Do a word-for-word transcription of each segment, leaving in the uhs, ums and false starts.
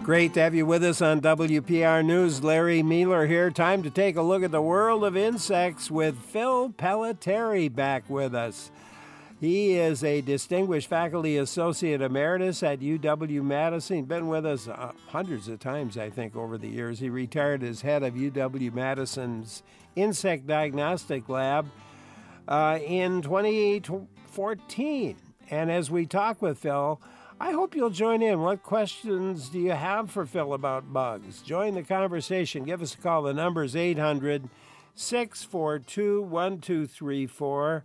Great to have you with us on W P R News. Larry Mueller here. Time to take a look at the world of insects with Phil Pelletieri back with us. He is a distinguished faculty associate emeritus at U W-Madison. He's been with us uh, hundreds of times, I think, over the years. He retired as head of U W-Madison's Insect Diagnostic Lab uh, in twenty fourteen. And as we talk with Phil, I hope you'll join in. What questions do you have for Phil about bugs? Join the conversation. Give us a call. The number is eight hundred, six four two, one two three four,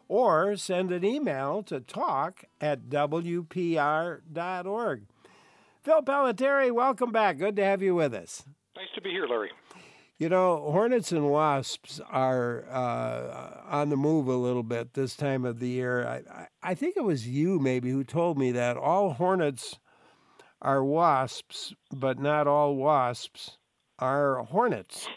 or send an email to talk at W P R dot org. Phil Pelletieri, welcome back. Good to have you with us. Nice to be here, Larry. You know, hornets and wasps are uh, on the move a little bit this time of the year. I, I think it was you maybe who told me that all hornets are wasps, but not all wasps are hornets.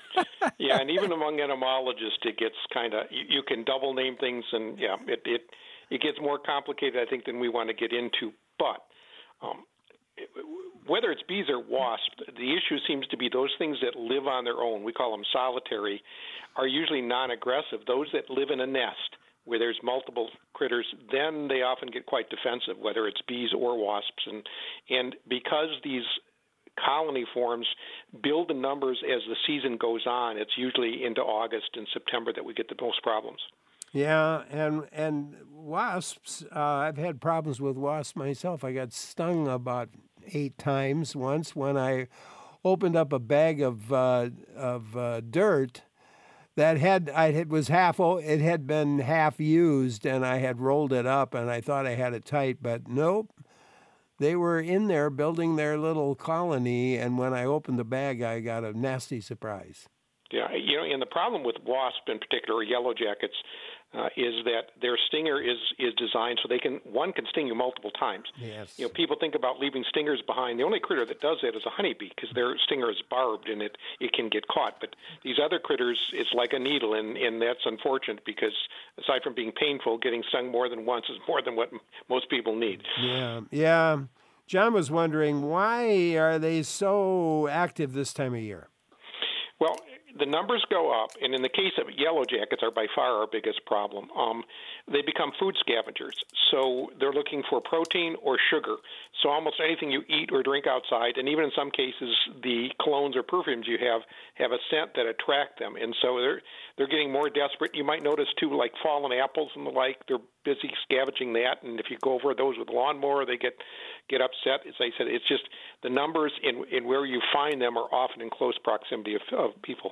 Yeah, and even among entomologists, it gets kind of, you, you can double name things, and yeah, it, it, it gets more complicated, I think, than we want to get into. But um, it, whether it's bees or wasps, the issue seems to be those things that live on their own, we call them solitary, are usually non-aggressive. Those that live in a nest where there's multiple critters, then they often get quite defensive, whether it's bees or wasps. And and because these colony forms build in numbers as the season goes on, it's usually into August and September that we get the most problems. Yeah, and and wasps, uh, I've had problems with wasps myself. I got stung about eight times once when I opened up a bag of uh, of uh, dirt that had I had was half it had been half used, and I had rolled it up and I thought I had it tight, but nope. They were in there building their little colony, and when I opened the bag, I got a nasty surprise. Yeah, you know, and the problem with wasp in particular, or yellow jackets, uh, is that their stinger is is designed so they can one can sting you multiple times. Yes. You know, people think about leaving stingers behind. The only critter that does that is a honeybee because their stinger is barbed and it, it can get caught. But these other critters, it's like a needle, and, and that's unfortunate because aside from being painful, getting stung more than once is more than what most people need. Yeah, yeah. John was wondering, why are they so active this time of year? Well, the numbers go up, and in the case of yellow jackets are by far our biggest problem. Um, they become food scavengers, so they're looking for protein or sugar. So almost anything you eat or drink outside, and even in some cases the colognes or perfumes you have have a scent that attract them, and so they're they're getting more desperate. You might notice too, like fallen apples and the like. They're busy scavenging that, and if you go over those with a lawnmower, they get get upset. As I said, it's just the numbers in, in where you find them are often in close proximity of, of people.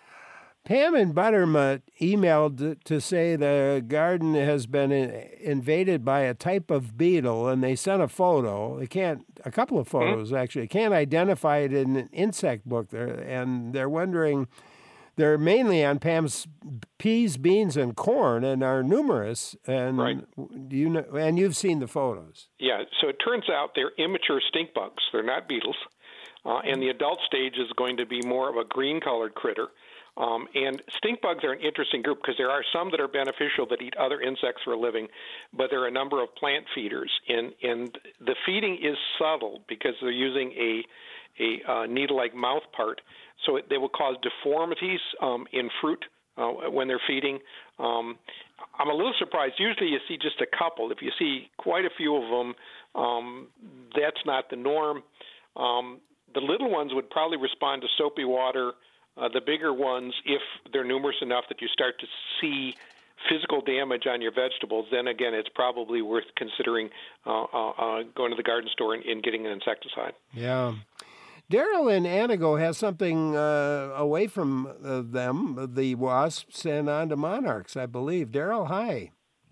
Pam in Buttermont emailed to say the garden has been invaded by a type of beetle, and they sent a photo. They can't, a couple of photos mm-hmm. actually. Can't identify it in an insect book there, and they're wondering. They're mainly on Pam's peas, beans, and corn, and are numerous. And right. do you know? And you've seen the photos. Yeah. So it turns out they're immature stink bugs. They're not beetles, uh, and the adult stage is going to be more of a green-colored critter. Um, and stink bugs are an interesting group because there are some that are beneficial that eat other insects for a living, but there are a number of plant feeders. And, and the feeding is subtle because they're using a, a uh, needle-like mouth part, so it, they will cause deformities um, in fruit uh, when they're feeding. Um, I'm a little surprised. Usually you see just a couple. If you see quite a few of them, um, that's not the norm. Um, the little ones would probably respond to soapy water. Uh, the bigger ones, if they're numerous enough that you start to see physical damage on your vegetables, then again, it's probably worth considering uh, uh, uh, going to the garden store and, and getting an insecticide. Yeah. Daryl in Anago has something uh, away from uh, them, the wasps, and onto monarchs, I believe. Daryl, hi.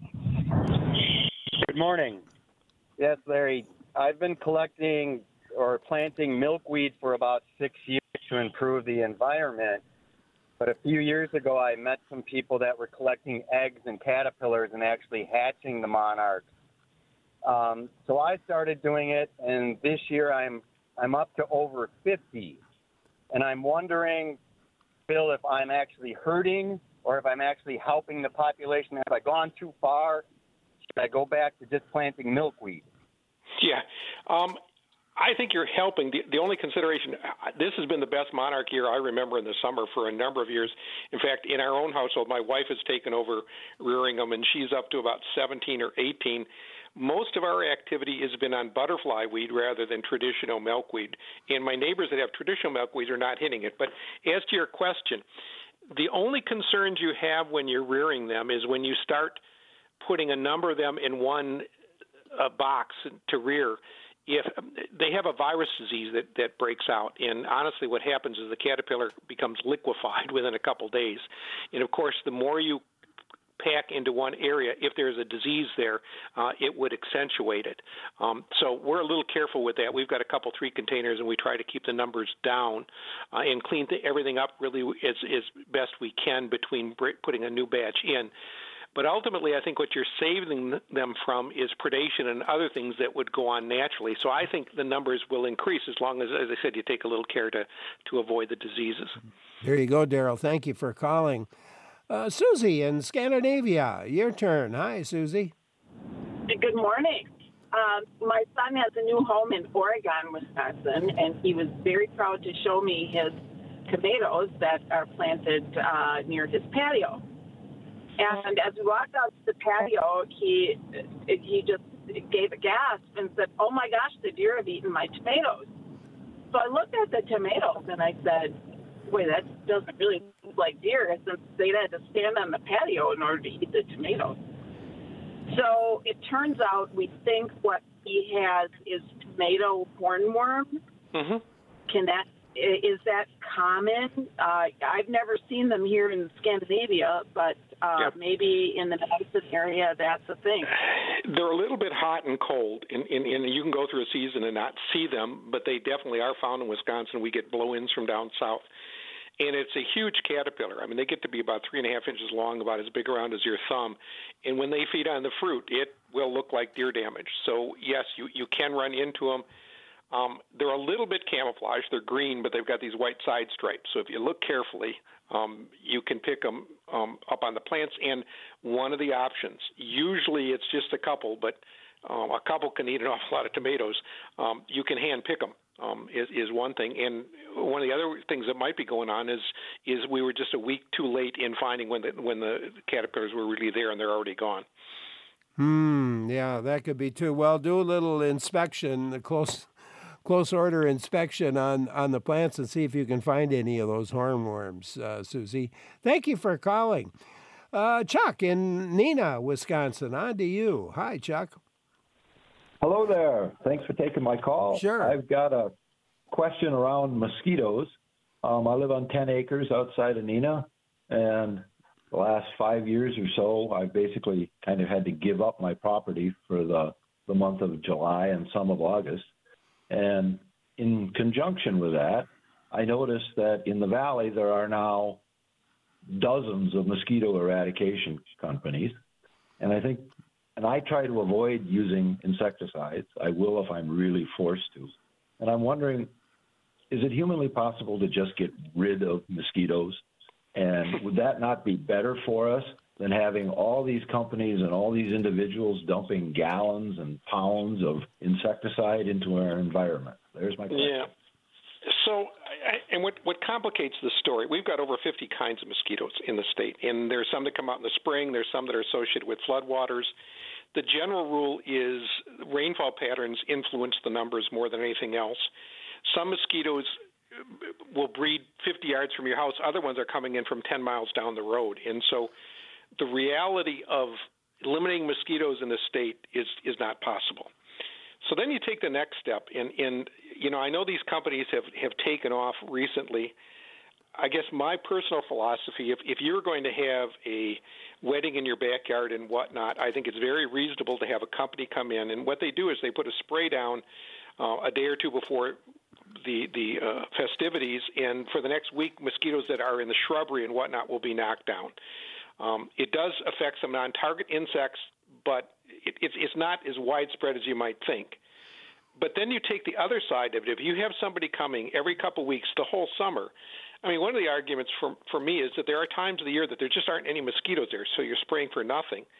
Good morning. Yes, Larry, I've been collecting or planting milkweed for about six years to improve the environment. But a few years ago, I met some people that were collecting eggs and caterpillars and actually hatching the monarchs. Um, so I started doing it, and this year I'm I'm up to over fifty. And I'm wondering, Phil, if I'm actually hurting or if I'm actually helping the population. Have I gone too far? Should I go back to just planting milkweed? Yeah. Um, I think you're helping. The, the only consideration, this has been the best monarch year I remember in the summer for a number of years. In fact, in our own household, my wife has taken over rearing them, and she's up to about seventeen or eighteen. Most of our activity has been on butterfly weed rather than traditional milkweed. And my neighbors that have traditional milkweed are not hitting it. But as to your question, the only concerns you have when you're rearing them is when you start putting a number of them in one uh, box to rear. If they have a virus disease that, that breaks out, and honestly what happens is the caterpillar becomes liquefied within a couple days. And, of course, the more you pack into one area, if there's a disease there, uh, it would accentuate it. Um, so we're a little careful with that. We've got a couple, three containers, and we try to keep the numbers down uh, and clean th- everything up really as, as best we can between putting a new batch in. But ultimately, I think what you're saving them from is predation and other things that would go on naturally. So I think the numbers will increase as long as, as I said, you take a little care to, to avoid the diseases. There you go, Daryl. Thank you for calling. Uh, Susie in Scandinavia, your turn. Hi, Susie. Good morning. Um, my son has a new home in Oregon, Wisconsin, and he was very proud to show me his tomatoes that are planted uh, near his patio. And as we walked out to the patio, he he just gave a gasp and said, "Oh my gosh, the deer have eaten my tomatoes." So I looked at the tomatoes and I said, "Wait, that doesn't really look like deer, since they had to stand on the patio in order to eat the tomatoes." So it turns out we think what he has is tomato hornworm. Mm-hmm. Can that is that common? Uh, I've never seen them here in Scandinavia, but uh, yep. maybe in the Madison area that's a thing. They're a little bit hot and cold, and, and, and you can go through a season and not see them, but they definitely are found in Wisconsin. We get blow-ins from down south. And it's a huge caterpillar. I mean, they get to be about three and a half inches long, about as big around as your thumb. And when they feed on the fruit, it will look like deer damage. So, yes, you, you can run into them. Um, they're a little bit camouflaged. They're green, but they've got these white side stripes. So if you look carefully, um, you can pick them um, up on the plants. And one of the options, usually it's just a couple, but um, a couple can eat an awful lot of tomatoes. Um, you can hand pick them. Um, is, is one thing, and one of the other things that might be going on is is we were just a week too late in finding when the when the caterpillars were really there, and they're already gone. Hmm. Yeah, that could be too. Well, do a little inspection, a close close order inspection on on the plants, and see if you can find any of those hornworms, uh, Susie. Thank you for calling, uh, Chuck in Neenah, Wisconsin. On to you. Hi, Chuck. Hello there. Thanks for taking my call. Sure. I've got a question around mosquitoes. Um, I live on ten acres outside of Neenah, and the last five years or so, I've basically kind of had to give up my property for the, the month of July and some of August. And in conjunction with that, I noticed that in the valley there are now dozens of mosquito eradication companies, and I think And I try to avoid using insecticides. I will if I'm really forced to. And I'm wondering, is it humanly possible to just get rid of mosquitoes? And would that not be better for us than having all these companies and all these individuals dumping gallons and pounds of insecticide into our environment? There's my question. Yeah. So, I, and what, what complicates the story, we've got over fifty kinds of mosquitoes in the state, and there's some that come out in the spring, there's some that are associated with floodwaters. The general rule is rainfall patterns influence the numbers more than anything else. Some mosquitoes will breed fifty yards from your house. Other ones are coming in from ten miles down the road. And so the reality of eliminating mosquitoes in the state is, is not possible. So then you take the next step, and, and you know, I know these companies have, have taken off recently. I guess my personal philosophy, if, if you're going to have a wedding in your backyard and whatnot, I think it's very reasonable to have a company come in, and what they do is they put a spray down uh, a day or two before the, the uh, festivities, and for the next week, mosquitoes that are in the shrubbery and whatnot will be knocked down. Um, it does affect some non-target insects, but it, it's, it's not as widespread as you might think. But then you take the other side of it. If you have somebody coming every couple of weeks the whole summer, I mean, one of the arguments for, for me is that there are times of the year that there just aren't any mosquitoes there, so you're spraying for nothing.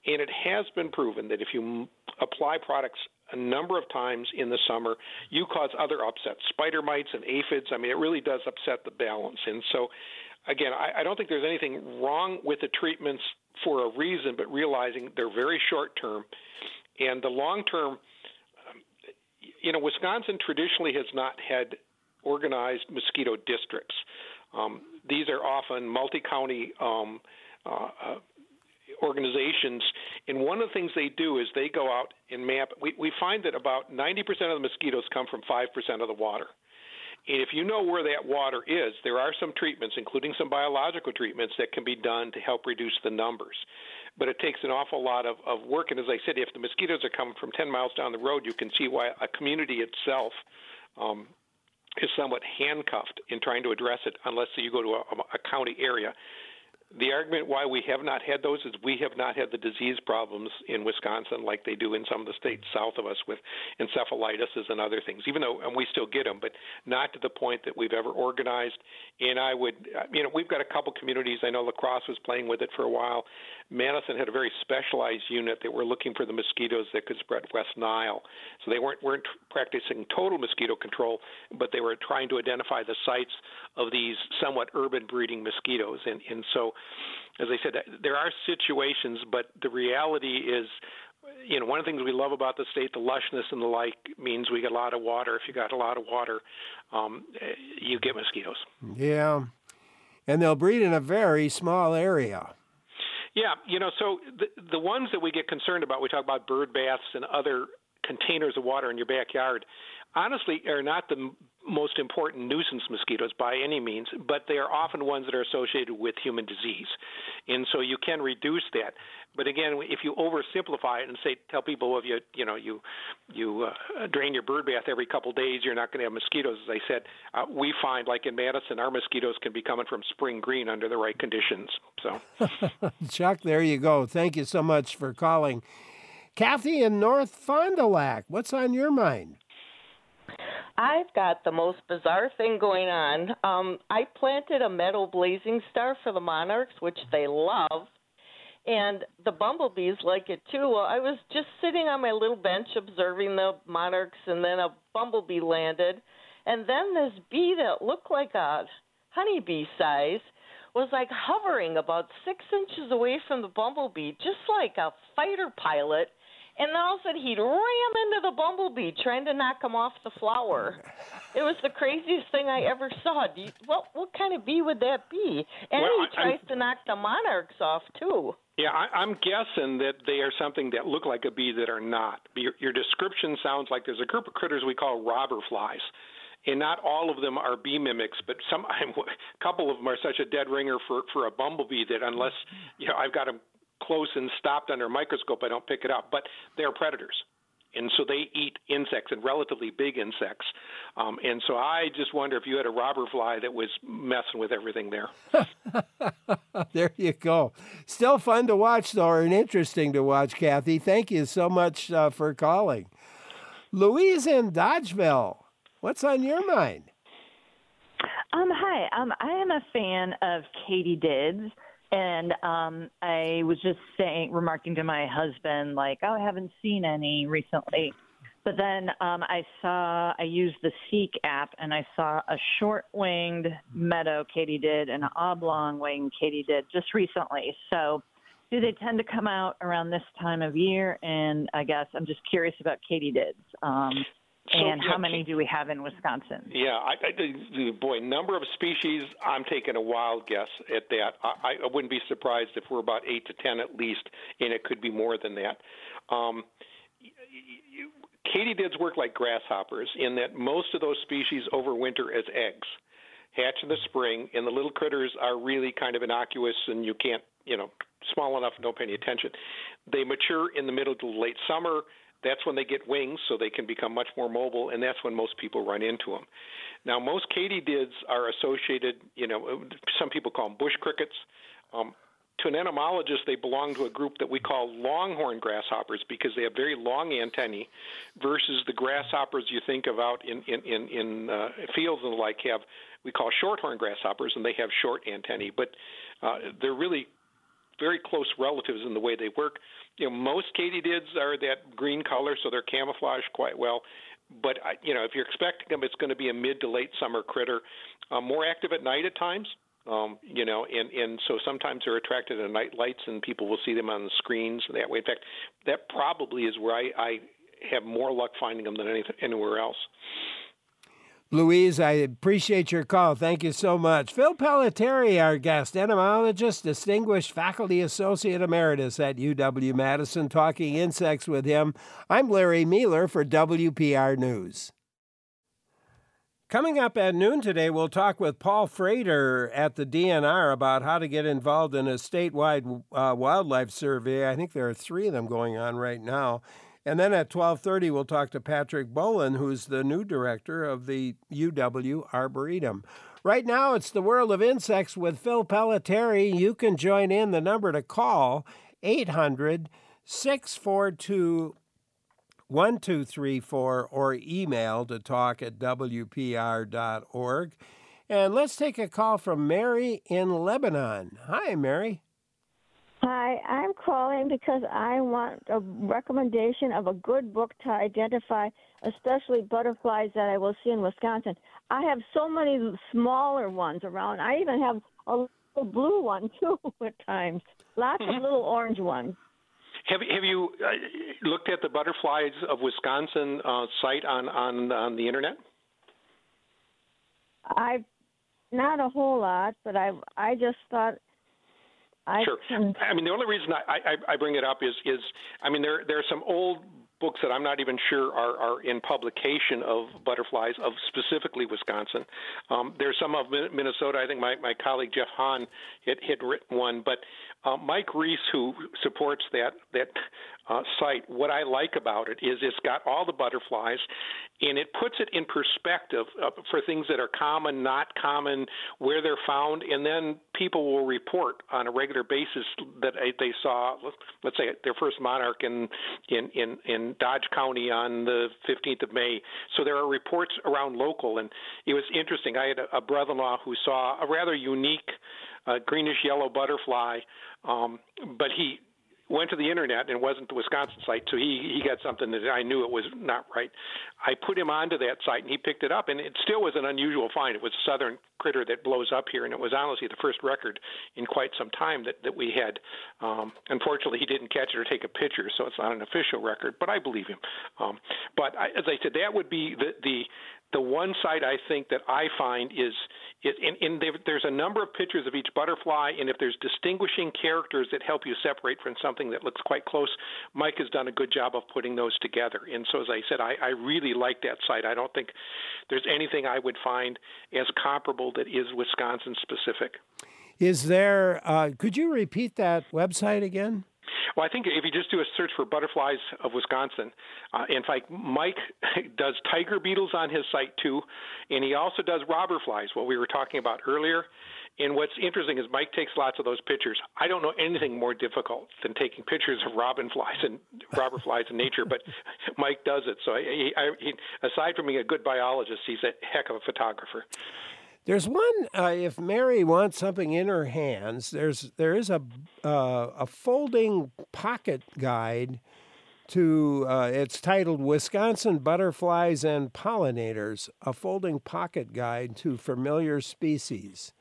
And it has been proven that if you m- apply products a number of times in the summer, you cause other upsets, spider mites and aphids. I mean, it really does upset the balance. And so, again, I, I don't think there's anything wrong with the treatments for a reason, but realizing they're very short term. And the long term, um, you know, Wisconsin traditionally has not had organized mosquito districts. Um, these are often multi-county um, uh, uh, organizations, and one of the things they do is they go out and map. We, we find that about ninety percent of the mosquitoes come from five percent of the water. And if you know where that water is, there are some treatments, including some biological treatments, that can be done to help reduce the numbers. But it takes an awful lot of, of work. And as I said, if the mosquitoes are coming from ten miles down the road, you can see why a community itself um, is somewhat handcuffed in trying to address it unless you go to a, a county area. The argument why we have not had those is we have not had the disease problems in Wisconsin like they do in some of the states south of us with encephalitis and other things, even though and we still get them, but not to the point that we've ever organized. And I would, you know, we've got a couple communities. I know La Crosse was playing with it for a while. Madison had a very specialized unit that were looking for the mosquitoes that could spread West Nile. So they weren't, weren't practicing total mosquito control, but they were trying to identify the sites of these somewhat urban breeding mosquitoes. And, and so, as I said, there are situations, but the reality is, you know, one of the things we love about the state, the lushness and the like, means we get a lot of water. If you got a lot of water, um, you get mosquitoes. Yeah, and they'll breed in a very small area. Yeah, you know, so the, the ones that we get concerned about, we talk about bird baths and other containers of water in your backyard, honestly are not the m- most important nuisance mosquitoes by any means, but they are often ones that are associated with human disease. And so you can reduce that. But again, if you oversimplify it and say, tell people, well, if you, you know, you, you uh, drain your bird bath every couple of days, you're not going to have mosquitoes. As I said, uh, we find, like in Madison, our mosquitoes can be coming from spring green under the right conditions. So, Chuck, there you go. Thank you so much for calling. Kathy in North Fond du Lac, what's on your mind? I've got the most bizarre thing going on. Um, I planted a meadow blazing star for the monarchs, which they love, and the bumblebees like it too. Well, I was just sitting on my little bench observing the monarchs, and then a bumblebee landed, and then this bee that looked like a honeybee size was like hovering about six inches away from the bumblebee, just like a fighter pilot. And then all of a sudden he'd ram into the bumblebee trying to knock him off the flower. It was the craziest thing I ever saw. Do you, what what kind of bee would that be? And well, he tries I, to knock the monarchs off, too. Yeah, I, I'm guessing that they are something that look like a bee that are not. Your, your description sounds like there's a group of critters we call robber flies. And not all of them are bee mimics, but some a couple of them are such a dead ringer for, for a bumblebee that unless you know I've got them close and stopped under a microscope, I don't pick it up. But they're predators, and so they eat insects and relatively big insects. Um, and so I just wonder if you had a robber fly that was messing with everything there. There you go. Still fun to watch, though, and interesting to watch, Kathy. Thank you so much uh, for calling. Louise in Dodgeville, what's on your mind? Um, hi. Um, I am a fan of katydids. And um, I was just saying, remarking to my husband, like, oh, I haven't seen any recently. But then um, I saw, I used the Seek app, and I saw a short-winged meadow katydid and an oblong-winged katydid just recently. So do they tend to come out around this time of year? And I guess I'm just curious about katydids. Um So, and yeah, how many do we have in Wisconsin? Yeah, I, I, boy, number of species, I'm taking a wild guess at that. I, I wouldn't be surprised if we're about eight to ten at least, and it could be more than that. Um, katydids work like grasshoppers in that most of those species overwinter as eggs, hatch in the spring, and the little critters are really kind of innocuous, and you can't, you know, small enough and don't pay any attention. They mature in the middle to late summer. That's when they get wings, so they can become much more mobile, and that's when most people run into them. Now, most katydids are associated, you know, some people call them bush crickets. Um, to an entomologist, they belong to a group that we call longhorn grasshoppers because they have very long antennae versus the grasshoppers you think of out in, in, in, in uh, fields and the like have, we call shorthorn grasshoppers, and they have short antennae. But uh, they're really very close relatives in the way they work. You know, most katydids are that green color, so they're camouflaged quite well. But, you know, if you're expecting them, it's going to be a mid to late summer critter, uh, more active at night at times. Um, you know, and, and so sometimes they're attracted to night lights, and people will see them on the screens that way. In fact, that probably is where I, I have more luck finding them than anything, anywhere else. Louise, I appreciate your call. Thank you so much. Phil Pelletieri, our guest, entomologist, distinguished faculty associate emeritus at U W-Madison, talking insects with him. I'm Larry Mealer for W P R News. Coming up at noon today, we'll talk with Paul Frater at the D N R about how to get involved in a statewide uh, wildlife survey. I think there are three of them going on right now. And then at twelve thirty, we'll talk to Patrick Bolin, who's the new director of the U W Arboretum. Right now, it's the World of Insects with Phil Pelletieri. You can join in. The number to call, eight hundred, six four two, one two three four, or email to talk at w p r dot org. And let's take a call from Mary in Lebanon. Hi, Mary. Hi, I'm calling because I want a recommendation of a good book to identify, especially butterflies that I will see in Wisconsin. I have so many smaller ones around. I even have a little blue one, too, at times. Lots mm-hmm. of little orange ones. Have, have you uh, looked at the Butterflies of Wisconsin uh, site on, on, on the Internet? I've not a whole lot, but I I just thought I Sure. can... I mean, the only reason I, I, I bring it up is, is, I mean, there there are some old books that I'm not even sure are, are in publication of butterflies of specifically Wisconsin. Um, there's some of Minnesota. I think my, my colleague Jeff Hahn had, had written one. But uh, Mike Reese, who supports that that uh, site, what I like about it is it's got all the butterflies, and it puts it in perspective uh, for things that are common, not common, where they're found, and then people will report on a regular basis that they saw, let's say, their first monarch in in in, in Dodge County on the fifteenth of May. So there are reports around local, and it was interesting. I had a, a brother-in-law who saw a rather unique uh, greenish-yellow butterfly, um, but he went to the Internet and it wasn't the Wisconsin site, so he, he got something that I knew it was not right. I put him onto that site, and he picked it up, and it still was an unusual find. It was a southern critter that blows up here, and it was honestly the first record in quite some time that, that we had. Um, unfortunately, he didn't catch it or take a picture, so it's not an official record, but I believe him. Um, but I, as I said, that would be the, the the one site I think that I find is, is and, and there's a number of pictures of each butterfly, and if there's distinguishing characters that help you separate from something that looks quite close, Mike has done a good job of putting those together. And so, as I said, I, I really like that site. I don't think there's anything I would find as comparable that is Wisconsin specific. Is there, uh, could you repeat that website again? Well, I think if you just do a search for Butterflies of Wisconsin, uh, in fact, Mike does tiger beetles on his site too, and he also does robber flies, what we were talking about earlier. And what's interesting is Mike takes lots of those pictures. I don't know anything more difficult than taking pictures of robin flies and robber flies in nature, but Mike does it. So he, I, he, aside from being a good biologist, he's a heck of a photographer. There's one. Uh, if Mary wants something in her hands, there's there is a uh, a folding pocket guide to. Uh, it's titled "Wisconsin Butterflies and Pollinators: A Folding Pocket Guide to Familiar Species,"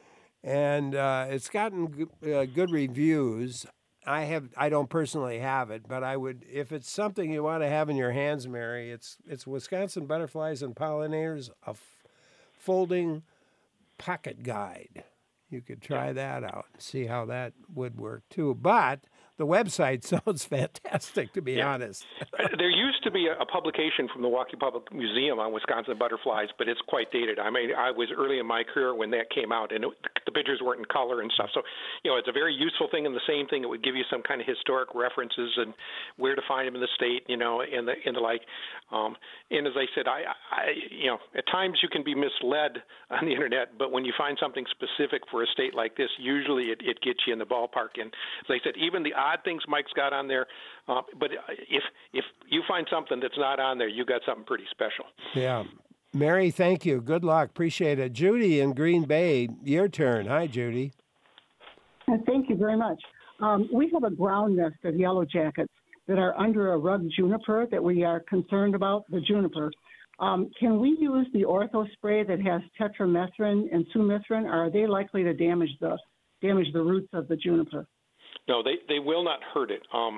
and uh, it's gotten g- uh, good reviews. I have. I don't personally have it, but I would. If it's something you want to have in your hands, Mary, it's it's Wisconsin Butterflies and Pollinators: A f- Folding Pocket Guide. You could try that out and see how that would work too. But the website sounds fantastic, to be yeah. honest. There used to be a, a publication from the Milwaukee Public Museum on Wisconsin butterflies, but it's quite dated. I mean, I was early in my career when that came out, and it, the pictures weren't in color and stuff. So, you know, it's a very useful thing, and the same thing, it would give you some kind of historic references and where to find them in the state, you know, and the, and the like. Um, and as I said, I, I, you know, at times you can be misled on the Internet, but when you find something specific for a state like this, usually it, it gets you in the ballpark. And as I said, even the odd things Mike's got on there, uh, but if if you find something that's not on there, you got something pretty special. Yeah. Mary, thank you. Good luck. Appreciate it. Judy in Green Bay, your turn. Hi, Judy. Thank you very much. Um, we have a ground nest of yellow jackets that are under a rug juniper that we are concerned about, the juniper. Um, can we use the ortho spray that has tetramethrin and sumithrin, or are they likely to damage the damage the roots of the juniper? No, they, they will not hurt it. Um,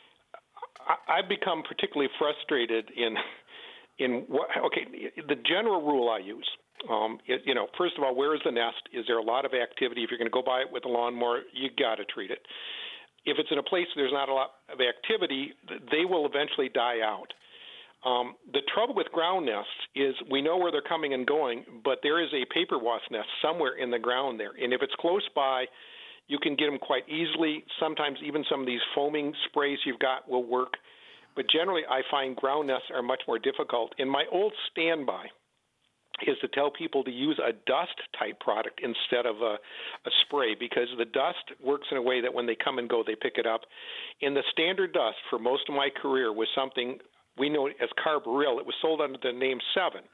I, I've become particularly frustrated in in what. Okay, the general rule I use. Um, it, you know, first of all, where is the nest? Is there a lot of activity? If you're going to go by it with a lawnmower, you got to treat it. If it's in a place there's not a lot of activity, they will eventually die out. Um, the trouble with ground nests is we know where they're coming and going, but there is a paper wasp nest somewhere in the ground there. And if it's close by, you can get them quite easily. Sometimes even some of these foaming sprays you've got will work. But generally, I find ground nests are much more difficult. And my old standby is to tell people to use a dust-type product instead of a, a spray, because the dust works in a way that when they come and go, they pick it up. And the standard dust for most of my career was something we know as Carbaryl. It was sold under the name Seven.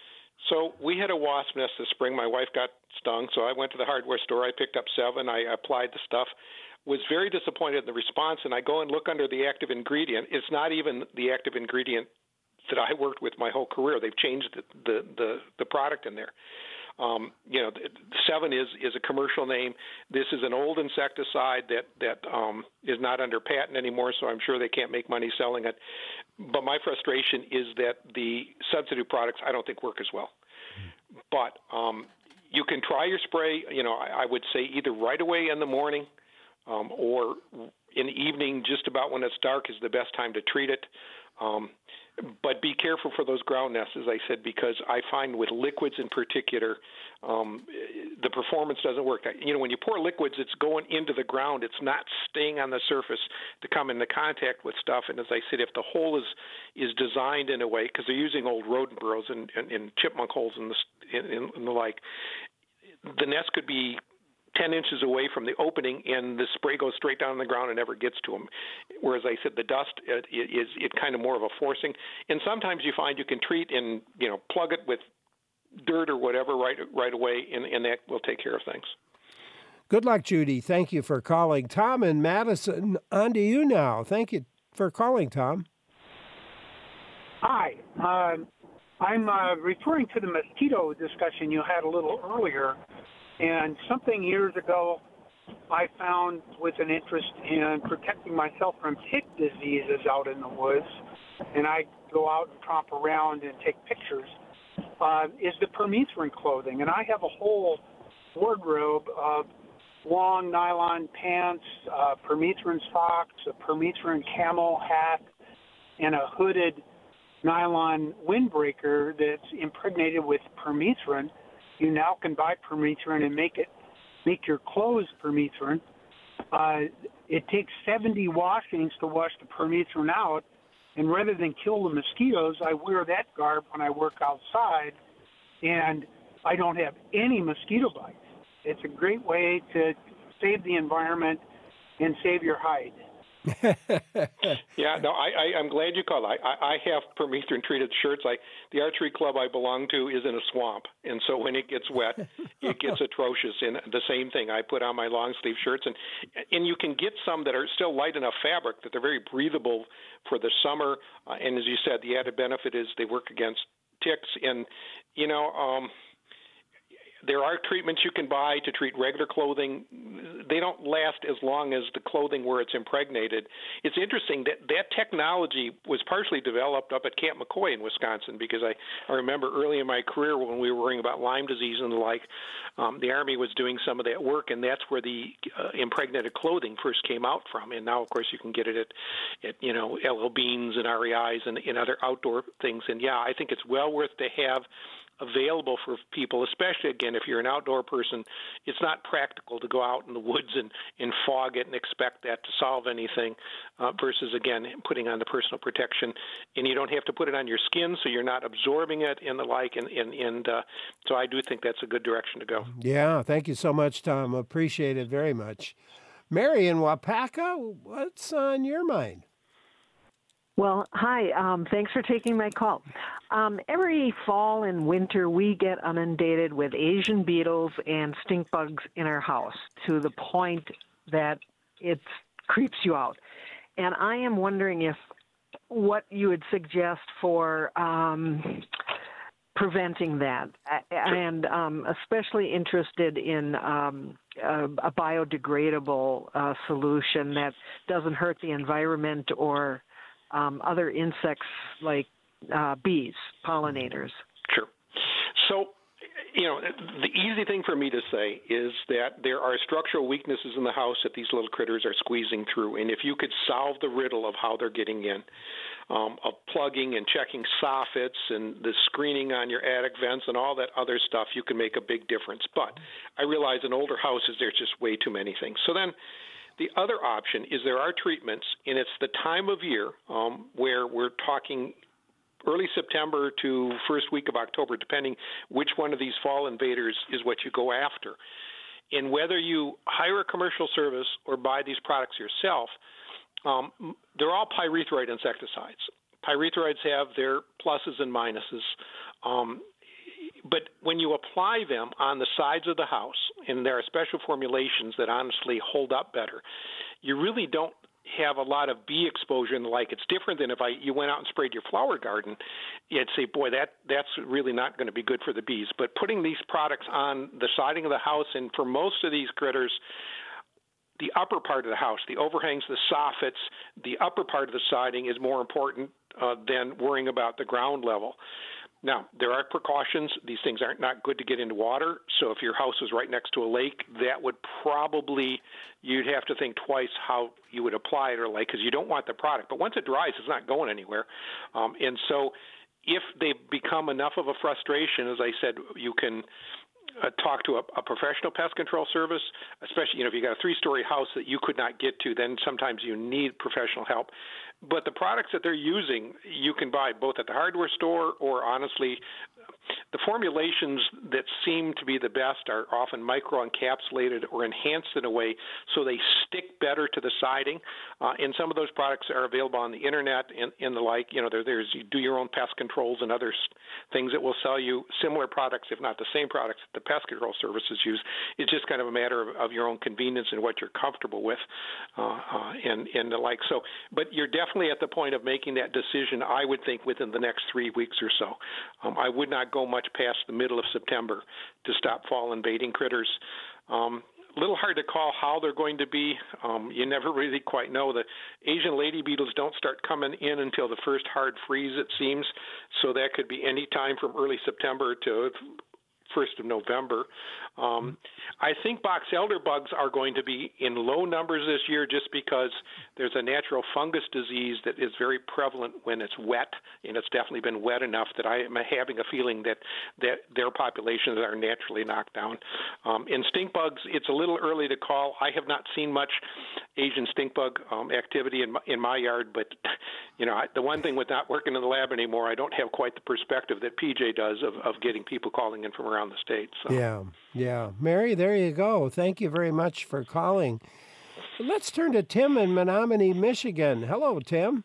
So we had a wasp nest this spring. My wife got stung, so I went to the hardware store. I picked up Seven. I applied the stuff. Was very disappointed in the response, and I go and look under the active ingredient. It's not even the active ingredient that I worked with my whole career. They've changed the the, the, the product in there. Um, you know, Seven is, is a commercial name. This is an old insecticide that that um, is not under patent anymore, so I'm sure they can't make money selling it. But my frustration is that the substitute products I don't think work as well. But um, you can try your spray. You know, I, I would say either right away in the morning um, or in the evening, just about when it's dark, is the best time to treat it. Um, but be careful for those ground nests, as I said, because I find with liquids in particular, um, the performance doesn't work. You know, when you pour liquids, it's going into the ground. It's not staying on the surface to come into contact with stuff. And as I said, if the hole is is designed in a way, because they're using old rodent burrows and, and, and chipmunk holes and the, and, and the like, the nest could be ten inches away from the opening, and the spray goes straight down on the ground and never gets to them. Whereas I said the dust it, is it kind of more of a forcing. And sometimes you find you can treat and, you know, plug it with dirt or whatever right right away, and, and that will take care of things. Good luck, Judy. Thank you for calling. Tom in Madison, on to you now. Thank you for calling, Tom. Hi. Uh, I'm uh, referring to the mosquito discussion you had a little earlier. And something years ago I found with an interest in protecting myself from tick diseases out in the woods, and I go out and tromp around and take pictures, uh, is the permethrin clothing. And I have a whole wardrobe of long nylon pants, uh, permethrin socks, a permethrin camel hat, and a hooded nylon windbreaker that's impregnated with permethrin. You now can buy permethrin and make it make your clothes permethrin. Uh, it takes seventy washings to wash the permethrin out, and rather than kill the mosquitoes, I wear that garb when I work outside, and I don't have any mosquito bites. It's a great way to save the environment and save your hide. Yeah, no, I, I, I'm glad you called. I, I, I have permethrin-treated shirts. I, the archery club I belong to is in a swamp, and so when it gets wet, it gets atrocious. And the same thing, I put on my long-sleeve shirts, and and you can get some that are still light enough fabric that they're very breathable for the summer. Uh, and as you said, the added benefit is they work against ticks. And, you know, um, there are treatments you can buy to treat regular clothing. They don't last as long as the clothing where it's impregnated. It's interesting that that technology was partially developed up at Camp McCoy in Wisconsin, because I, I remember early in my career when we were worrying about Lyme disease and the like, um, the Army was doing some of that work, and that's where the uh, impregnated clothing first came out from. And now, of course, you can get it at, at you know, L L Beans and R E Is and, and other outdoor things. And, yeah, I think it's well worth to have available for people, especially, again, if you're an outdoor person. It's not practical to go out in the woods and, and fog it and expect that to solve anything, uh, versus, again, putting on the personal protection. And you don't have to put it on your skin, so you're not absorbing it and the like. And, and, and uh, so I do think that's a good direction to go. Yeah, thank you so much, Tom. Appreciate it very much. Mary in Wapaka, what's on your mind? Well, hi. Um, thanks for taking my call. Um, every fall and winter, we get inundated with Asian beetles and stink bugs in our house, to the point that it creeps you out. And I am wondering if what you would suggest for um, preventing that, and um, especially interested in um, a, a biodegradable uh, solution that doesn't hurt the environment or um, other insects like uh, bees, pollinators. Sure. So, you know, the easy thing for me to say is that there are structural weaknesses in the house that these little critters are squeezing through. And if you could solve the riddle of how they're getting in, um, of plugging and checking soffits and the screening on your attic vents and all that other stuff, you can make a big difference. But I realize in older houses, there's just way too many things. So then the other option is there are treatments, and it's the time of year um, where we're talking early September to first week of October, depending which one of these fall invaders is what you go after. And whether you hire a commercial service or buy these products yourself, um, they're all pyrethroid insecticides. Pyrethroids have their pluses and minuses. Um, but when you apply them on the sides of the house, and there are special formulations that honestly hold up better, you really don't have a lot of bee exposure and the like. It's different than if I you went out and sprayed your flower garden. You'd say, boy, that that's really not going to be good for the bees. But putting these products on the siding of the house, and for most of these critters, the upper part of the house, the overhangs, the soffits, the upper part of the siding is more important uh, than worrying about the ground level. Now, there are precautions. These things aren't not good to get into water. So if your house was right next to a lake, that would probably, you'd have to think twice how you would apply it or like, because you don't want the product. But once it dries, it's not going anywhere. Um, and so if they become enough of a frustration, as I said, you can uh, talk to a, a professional pest control service, especially, you know, if you got a three-story house that you could not get to, then sometimes you need professional help. But the products that they're using, you can buy both at the hardware store or, honestly, the formulations that seem to be the best are often microencapsulated or enhanced in a way so they stick better to the siding. Uh, and some of those products are available on the internet and, and the like. You know, there, there's you do your own pest controls and other things that will sell you similar products, if not the same products that the pest control services use. It's just kind of a matter of, of your own convenience and what you're comfortable with, uh, uh, and and the like. So, but you're definitely at the point of making that decision, I would think, within the next three weeks or so. Um, I would not go much past the middle of September to stop fall invading critters. Um, a little hard to call how they're going to be. Um, you never really quite know. The Asian lady beetles don't start coming in until the first hard freeze, it seems. So that could be any time from early September to first of November. Um, I think box elder bugs are going to be in low numbers this year just because there's a natural fungus disease that is very prevalent when it's wet, and it's definitely been wet enough that I am having a feeling that, that their populations are naturally knocked down. Um, in stink bugs, it's a little early to call. I have not seen much Asian stink bug um, activity in my, in my yard, but you know, I, the one thing with not working in the lab anymore, I don't have quite the perspective that P J does of, of getting people calling in from around the state. So. Yeah, yeah. Mary, there you go. Thank you very much for calling. Let's turn to Tim in Menominee, Michigan. Hello, Tim.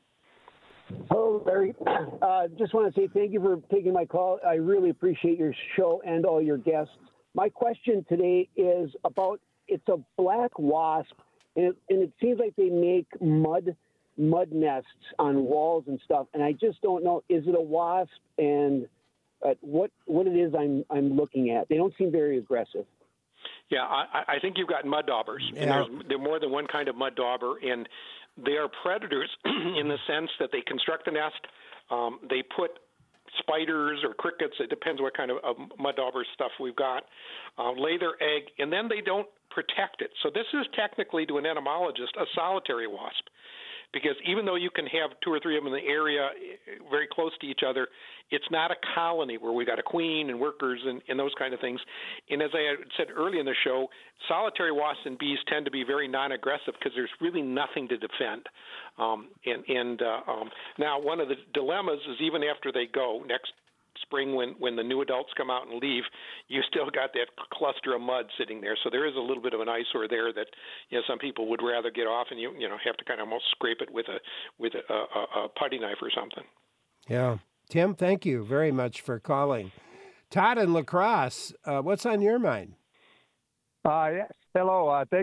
Hello, Larry. Uh, just want to say thank you for taking my call. I really appreciate your show and all your guests. My question today is about, it's a black wasp, and it, and it seems like they make mud mud nests on walls and stuff, and I just don't know, is it a wasp, and uh, what what it is I'm I'm looking at. They don't seem very aggressive. Yeah, I, I think you've got mud daubers, Yeah. and there's there are more than one kind of mud dauber, and they are predators in the sense that they construct a nest, um, they put spiders or crickets, it depends what kind of, of mud dauber stuff we've got, uh, lay their egg, and then they don't protect it. So this is technically, to an entomologist, a solitary wasp. Because even though you can have two or three of them in the area very close to each other, it's not a colony where we got a queen and workers and, and those kind of things. And as I said early in the show, solitary wasps and bees tend to be very non-aggressive because there's really nothing to defend. Um, and and uh, um, now one of the dilemmas is even after they go next spring, when, when the new adults come out and leave, you still got that cluster of mud sitting there. So there is a little bit of an eyesore there that, you know, some people would rather get off, and you you know have to kind of almost scrape it with a with a, a, a putty knife or something. Yeah. Tim, thank you very much for calling. Todd in La Crosse, uh, what's on your mind? Uh, yes. Hello. Uh, thank you.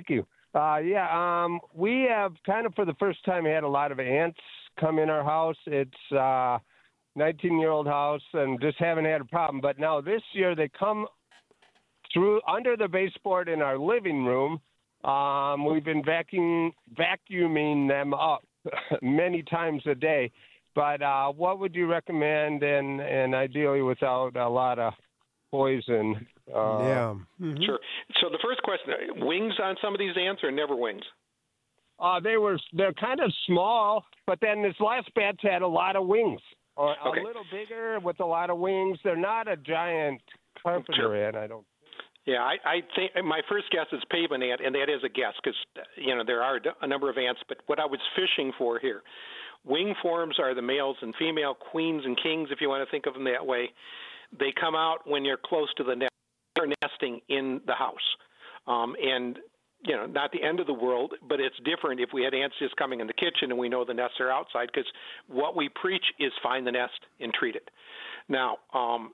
Uh, yeah, um, we have kind of for the first time had a lot of ants come in our house. It's a nineteen-year-old house and just haven't had a problem. But now this year they come through under the baseboard in our living room. Um, we've been vacuum, vacuuming them up many times a day. But uh, what would you recommend, and, and ideally without a lot of poison? Uh, yeah. Mm-hmm. Sure. So the first question, wings on some of these ants or never wings? Uh, they were, they're kind of small, but then this last batch had a lot of wings. Or Okay. a little bigger with a lot of wings. They're not a giant carpenter Sure. ant, I don't Yeah, I, I think my first guess is pavement ant, and that is a guess because, you know, there are a number of ants. But what I was fishing for here, wing forms are the males and female queens and kings, if you want to think of them that way. They come out when you're close to the nest. They're nesting in the house. Um, and, you know, not the end of the world, but it's different if we had ants just coming in the kitchen and we know the nests are outside, because what we preach is find the nest and treat it. Now, um,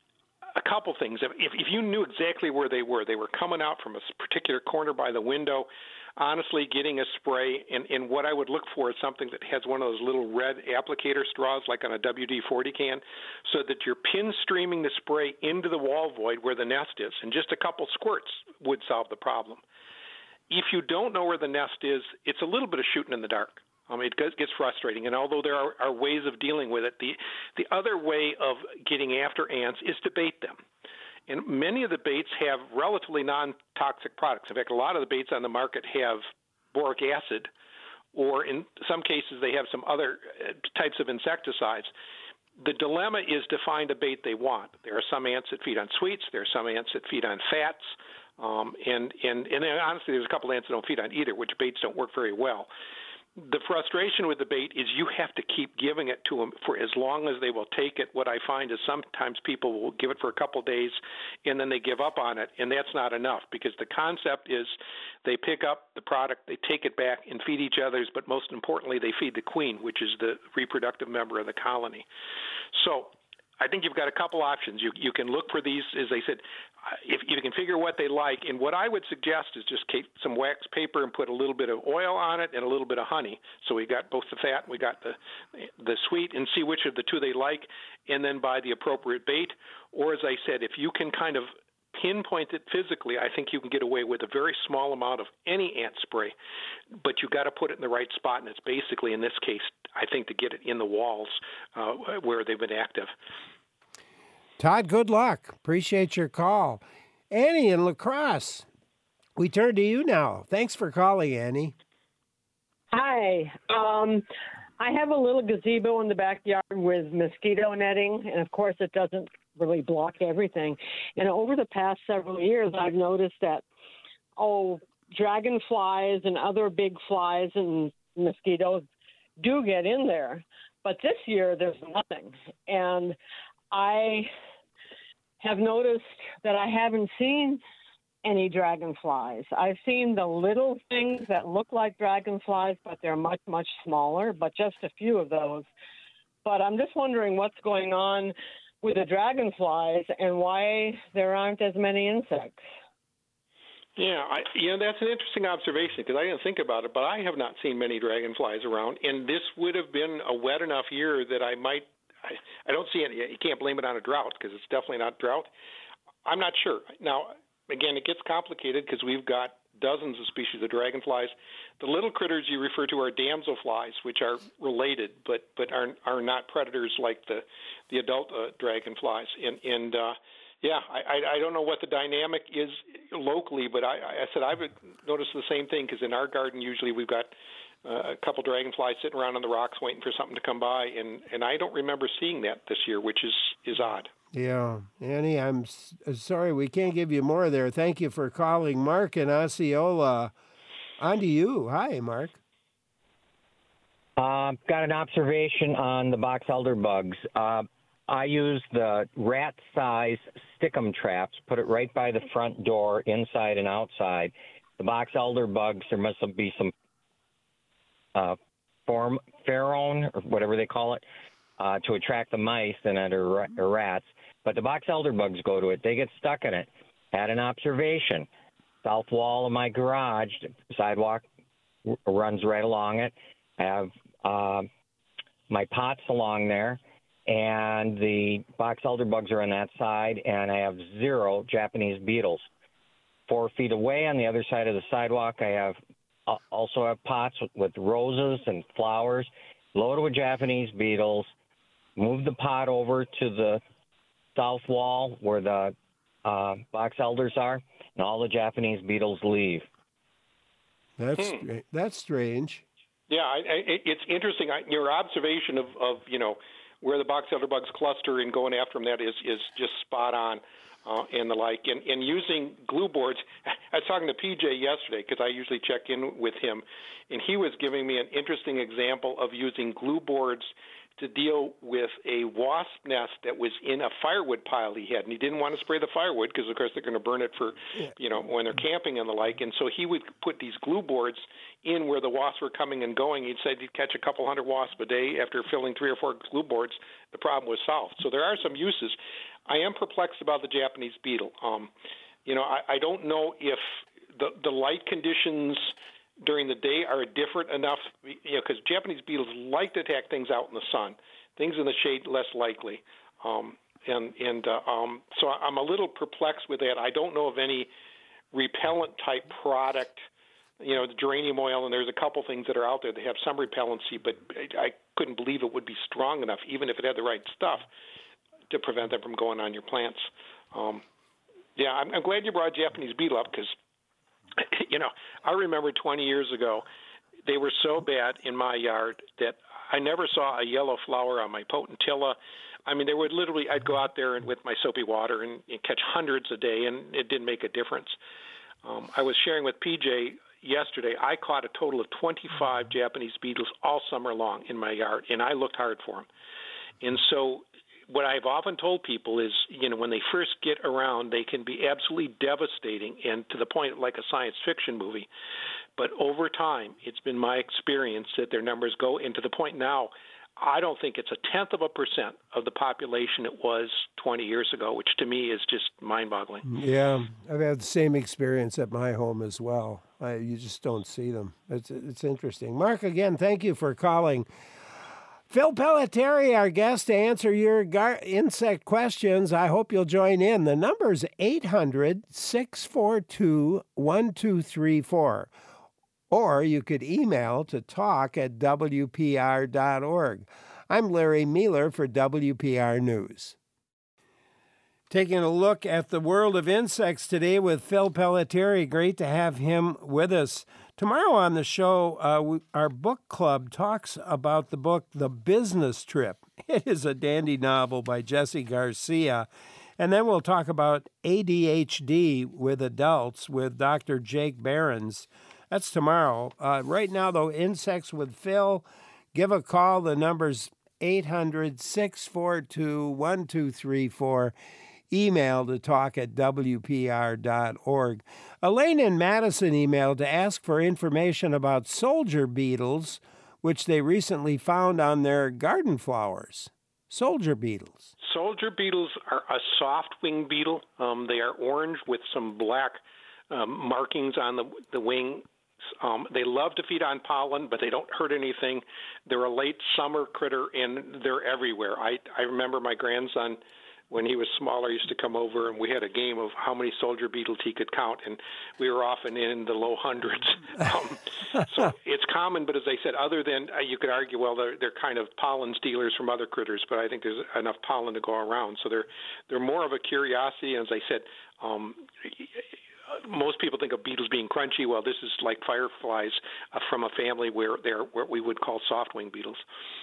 a couple things. If, if you knew exactly where they were, they were coming out from a particular corner by the window, honestly, getting a spray, and, and what I would look for is something that has one of those little red applicator straws like on a W D forty can, so that you're pin streaming the spray into the wall void where the nest is, and just a couple squirts would solve the problem. If you don't know where the nest is, it's a little bit of shooting in the dark. Um, it gets frustrating, and although there are, are ways of dealing with it, the the other way of getting after ants is to bait them. And many of the baits have relatively non-toxic products. In fact, a lot of the baits on the market have boric acid, or in some cases they have some other types of insecticides. The dilemma is to find a bait they want. There are some ants that feed on sweets. There are some ants that feed on fats. Um, and, and, and honestly, there's a couple of ants that don't feed on either, which baits don't work very well. The frustration with the bait is you have to keep giving it to them for as long as they will take it. What I find is sometimes people will give it for a couple of days and then they give up on it, and that's not enough, because the concept is they pick up the product, they take it back and feed each other's, but most importantly, they feed the queen, which is the reproductive member of the colony. So I think you've got a couple options. You you can look for these, as they said, if you can figure what they like. And what I would suggest is just take some wax paper and put a little bit of oil on it and a little bit of honey. So we got both the fat and we got the the sweet, and see which of the two they like, and then buy the appropriate bait. Or, as I said, if you can kind of pinpoint it physically, I think you can get away with a very small amount of any ant spray, but you got to put it in the right spot, and it's basically, in this case, I think, to get it in the walls uh, where they've been active. Todd, good luck. Appreciate your call. Annie in La Crosse, we turn to you now. Thanks for calling, Annie. Hi. Um, I have a little gazebo in the backyard with mosquito netting, and of course it doesn't really block everything. And over the past several years, I've noticed that, oh, dragonflies and other big flies and mosquitoes do get in there. But this year, there's nothing. And I have noticed that I haven't seen any dragonflies. I've seen the little things that look like dragonflies, but they're much, much smaller, but just a few of those. But I'm just wondering what's going on with the dragonflies and why there aren't as many insects. Yeah, I, you know, that's an interesting observation, because I didn't think about it, but I have not seen many dragonflies around, and this would have been a wet enough year that I might I, I don't see any. You can't blame it on a drought, because it's definitely not drought. I'm not sure. Now, again, it gets complicated because we've got dozens of species of dragonflies. The little critters you refer to are damselflies, which are related, but but are are not predators like the the adult uh, dragonflies. And and uh, yeah, I I don't know what the dynamic is locally, but I, I said I've noticed the same thing, because in our garden usually we've got Uh, a couple dragonflies sitting around on the rocks waiting for something to come by, and, and I don't remember seeing that this year, which is, is odd. Yeah. Annie, I'm s- sorry we can't give you more there. Thank you for calling. Mark in Osceola, on to you. Hi, Mark. Uh, got an observation on the box elder bugs. Uh, I use the rat-size stickum traps, put it right by the front door, inside and outside. The box elder bugs, there must be some Uh, form pheromone, or whatever they call it, uh, to attract the mice and other ra- rats. But the box elder bugs go to it. They get stuck in it. Had an observation. south wall of my garage. Sidewalk runs right along it. I have uh, my pots along there, and the box elder bugs are on that side, and I have zero Japanese beetles. Four feet away on the other side of the sidewalk, I have uh, also have pots with, with roses and flowers loaded with Japanese beetles. Move the pot over to the south wall where the uh, box elders are, and all the Japanese beetles leave. That's Hmm. that's strange. Yeah, I, I, it's interesting. I, your observation of, of you know where the box elder bugs cluster and going after them, that is is just spot on, uh, and the like. And, and using glue boards, I was talking to P J yesterday because I usually check in with him, and he was giving me an interesting example of using glue boards to deal with a wasp nest that was in a firewood pile he had, and he didn't want to spray the firewood because, of course, they're going to burn it for, you know, when they're camping and the like. And so he would put these glue boards in where the wasps were coming and going. He'd said he'd catch a couple hundred wasps a day after filling three or four glue boards. The problem was solved. So there are some uses. I am perplexed about the Japanese beetle. Um, you know, I, I don't know if the the light conditions during the day are different enough, you know, because Japanese beetles like to attack things out in the sun. Things in the shade, less likely. Um, and and uh, um, so I'm a little perplexed with that. I don't know of any repellent-type product, you know, the geranium oil, and there's a couple things that are out there that have some repellency, but I, I couldn't believe it would be strong enough, even if it had the right stuff, to prevent them from going on your plants. Um, yeah, I'm, I'm glad you brought Japanese beetle up because, you know, I remember twenty years ago, they were so bad in my yard that I never saw a yellow flower on my potentilla. I mean, there would literally, I'd go out there and with my soapy water and, and catch hundreds a day, and it didn't make a difference. Um, I was sharing with P J yesterday, I caught a total of twenty-five Japanese beetles all summer long in my yard, and I looked hard for them. And so what I've often told people is, you know, when they first get around, they can be absolutely devastating and to the point like a science fiction movie. But over time, it's been my experience that their numbers go into the point now, I don't think it's a tenth of a percent of the population it was twenty years ago, which to me is just mind-boggling. Yeah, I've had the same experience at my home as well. I, you just don't see them. It's it's interesting. Mark, again, thank you for calling. Phil Pelletieri, our guest, to answer your gar- insect questions. I hope you'll join in. The number is eight hundred, six four two, one two three four. Or you could email to talk at W P R dot org. I'm Larry Mealer for W P R News. Taking a look at the world of insects today with Phil Pelletieri. Great to have him with us. Tomorrow on the show, uh, we, our book club talks about the book The Business Trip. It is a dandy novel by Jesse Garcia. And then we'll talk about A D H D with adults with Doctor Jake Behrens. That's tomorrow. Uh, right now, though, Insects with Phil. Give a call. The number's eight hundred, six four two, one two three four. Email to talk at W P R dot org. Elaine in Madison emailed to ask for information about soldier beetles, which they recently found on their garden flowers. Soldier beetles. Soldier beetles are a soft-winged beetle. Um, they are orange with some black um, markings on the, the wing. Um, they love to feed on pollen, but they don't hurt anything. They're a late summer critter, and they're everywhere. I, I remember my grandson, when he was smaller, used to come over, and we had a game of how many soldier beetles he could count, and we were often in the low hundreds. Um, so it's common, but as I said, other than uh, you could argue, well, they're, they're kind of pollen stealers from other critters, but I think there's enough pollen to go around. So they're they're more of a curiosity, and as I said, um, most people think of beetles being crunchy. Well, this is like fireflies uh, from a family where they're what we would call soft-winged beetles.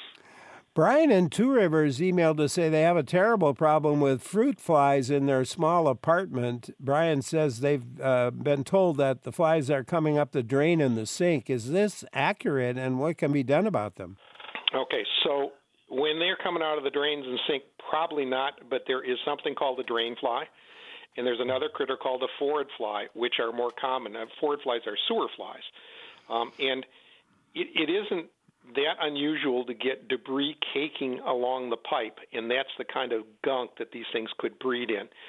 Brian in Two Rivers emailed to say they have a terrible problem with fruit flies in their small apartment. Brian says they've uh, been told that the flies are coming up the drain in the sink. Is this accurate, and what can be done about them? Okay, so when they're coming out of the drains and sink, probably not, but there is something called the drain fly, and there's another critter called the forward fly, which are more common. Uh, forward flies are sewer flies, um, and it, it isn't that unusual to get debris caking along the pipe, and that's the kind of gunk that these things could breed in.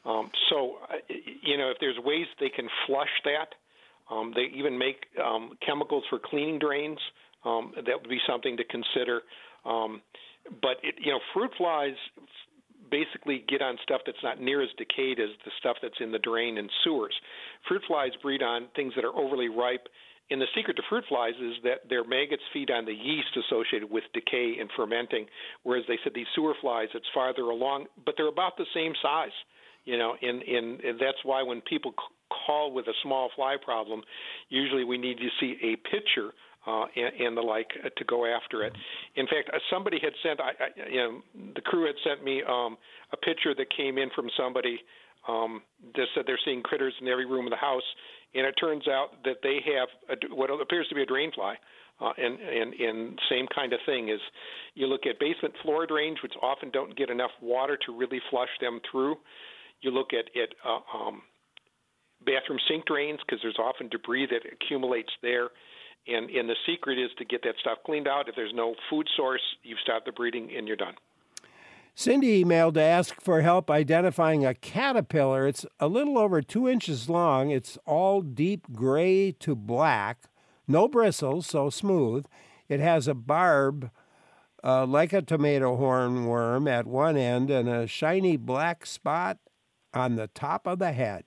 Um, so, uh, you know, if there's ways they can flush that, um, they even make um, chemicals for cleaning drains. Um, that would be something to consider. Um, but, it, you know, fruit flies basically get on stuff that's not near as decayed as the stuff that's in the drain and sewers. Fruit flies breed on things that are overly ripe. And the secret to fruit flies is that their maggots feed on the yeast associated with decay and fermenting, whereas they said these sewer flies, it's farther along, but they're about the same size. You know, and, and, and that's why when people call with a small fly problem, usually we need to see a picture uh, and, and the like uh, to go after it. In fact, uh, somebody had sent, I, I, you know, the crew had sent me um, a picture that came in from somebody um, that said they're seeing critters in every room of the house, and it turns out that they have a, what appears to be a drain fly. Uh, and, and, and same kind of thing is you look at basement floor drains, which often don't get enough water to really flush them through. You look at, at uh, um, bathroom sink drains because there's often debris that accumulates there. And, and the secret is to get that stuff cleaned out. If there's no food source, you've stopped the breeding and you're done. Cindy emailed to ask for help identifying a caterpillar. It's a little over two inches long. It's all deep gray to black, no bristles, so smooth. It has a barb uh, like a tomato hornworm at one end and a shiny black spot on the top of the head.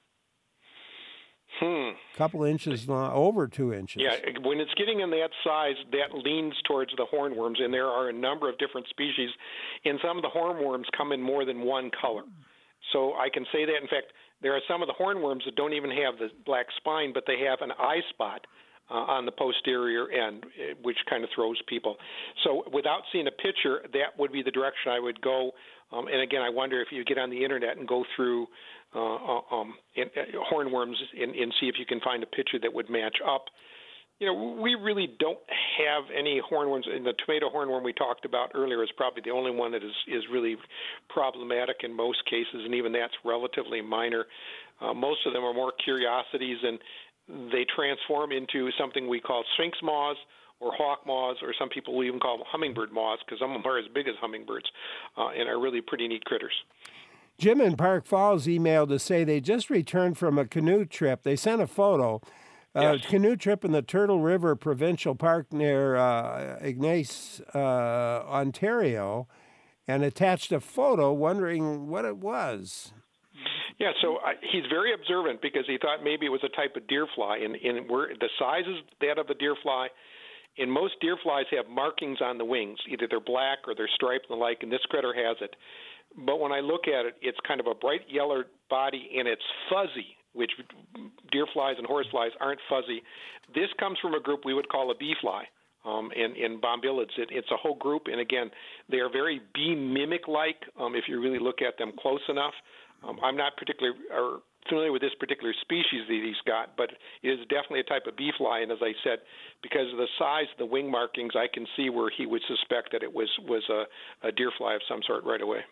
Hmm. Couple inches long, over two inches. Yeah, when it's getting in that size, that leans towards the hornworms, and there are a number of different species, and some of the hornworms come in more than one color. So I can say that. In fact, there are some of the hornworms that don't even have the black spine, but they have an eye spot uh, on the posterior end, which kind of throws people. So without seeing a picture, that would be the direction I would go. Um, and again, I wonder if you get on the internet and go through uh, um, in, uh, hornworms and, and see if you can find a picture that would match up. You know, we really don't have any hornworms. And the tomato hornworm we talked about earlier is probably the only one that is, is really problematic in most cases, and even that's relatively minor. Uh, most of them are more curiosities, and they transform into something we call sphinx moths or hawk moths, or some people will even call them hummingbird moths because some of them are as big as hummingbirds uh, and are really pretty neat critters. Jim in Park Falls emailed to say they just returned from a canoe trip. They sent a photo. Uh, yes. Canoe trip in the Turtle River Provincial Park near uh, Ignace, uh, Ontario, and attached a photo wondering what it was. Yeah, so uh, he's very observant because he thought maybe it was a type of deer fly, and, and we're, the size is that of a deer fly. And most deer flies have markings on the wings. Either they're black or they're striped and the like, and this critter has it. But when I look at it, it's kind of a bright yellow body, and it's fuzzy, which deer flies and horse flies aren't fuzzy. This comes from a group we would call a bee fly. Um, in, in bombylids, it, it's a whole group, and again, they are very bee mimic-like um, if you really look at them close enough. Um, I'm not particularly or familiar with this particular species that he's got, but it is definitely a type of bee fly, and as I said, because of the size of the wing markings, I can see where he would suspect that it was, was a, a deer fly of some sort right away.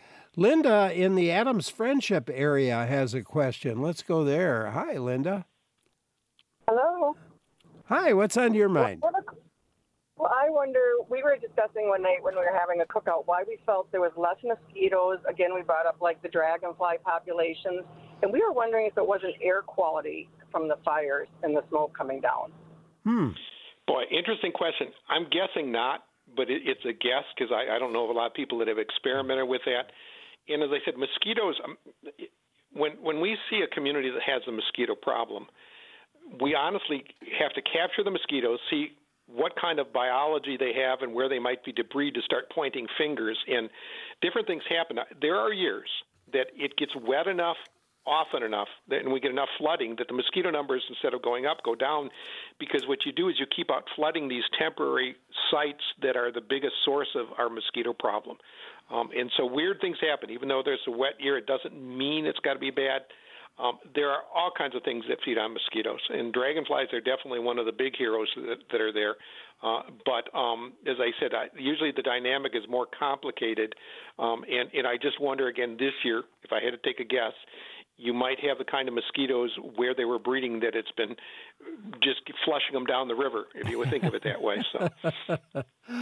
Linda in the Adams Friendship area has a question. Let's go there. Hi, Linda. Hello. Hi, what's on your mind? Well, well, I wonder, we were discussing one night when we were having a cookout why we felt there was less mosquitoes. Again, we brought up like the dragonfly populations, and we were wondering if it wasn't air quality from the fires and the smoke coming down. Hmm. Boy, interesting question. I'm guessing not, but it, it's a guess because I, I don't know of a lot of people that have experimented with that. And as I said, mosquitoes, um, when when we see a community that has a mosquito problem, we honestly have to capture the mosquitoes, see what kind of biology they have and where they might be debris to start pointing fingers. And different things happen. There are years that it gets wet enough, often enough, that, and we get enough flooding that the mosquito numbers, instead of going up, go down, because what you do is you keep out flooding these temporary sites that are the biggest source of our mosquito problem. Um, and so weird things happen. Even though there's a wet year, it doesn't mean it's got to be bad. Um, there are all kinds of things that feed on mosquitoes, and dragonflies are definitely one of the big heroes that, that are there. Uh, but um, as I said, I, usually the dynamic is more complicated, um, and, and I just wonder again this year, if I had to take a guess, you might have the kind of mosquitoes where they were breeding that it's been just flushing them down the river, if you would think of it that way. So,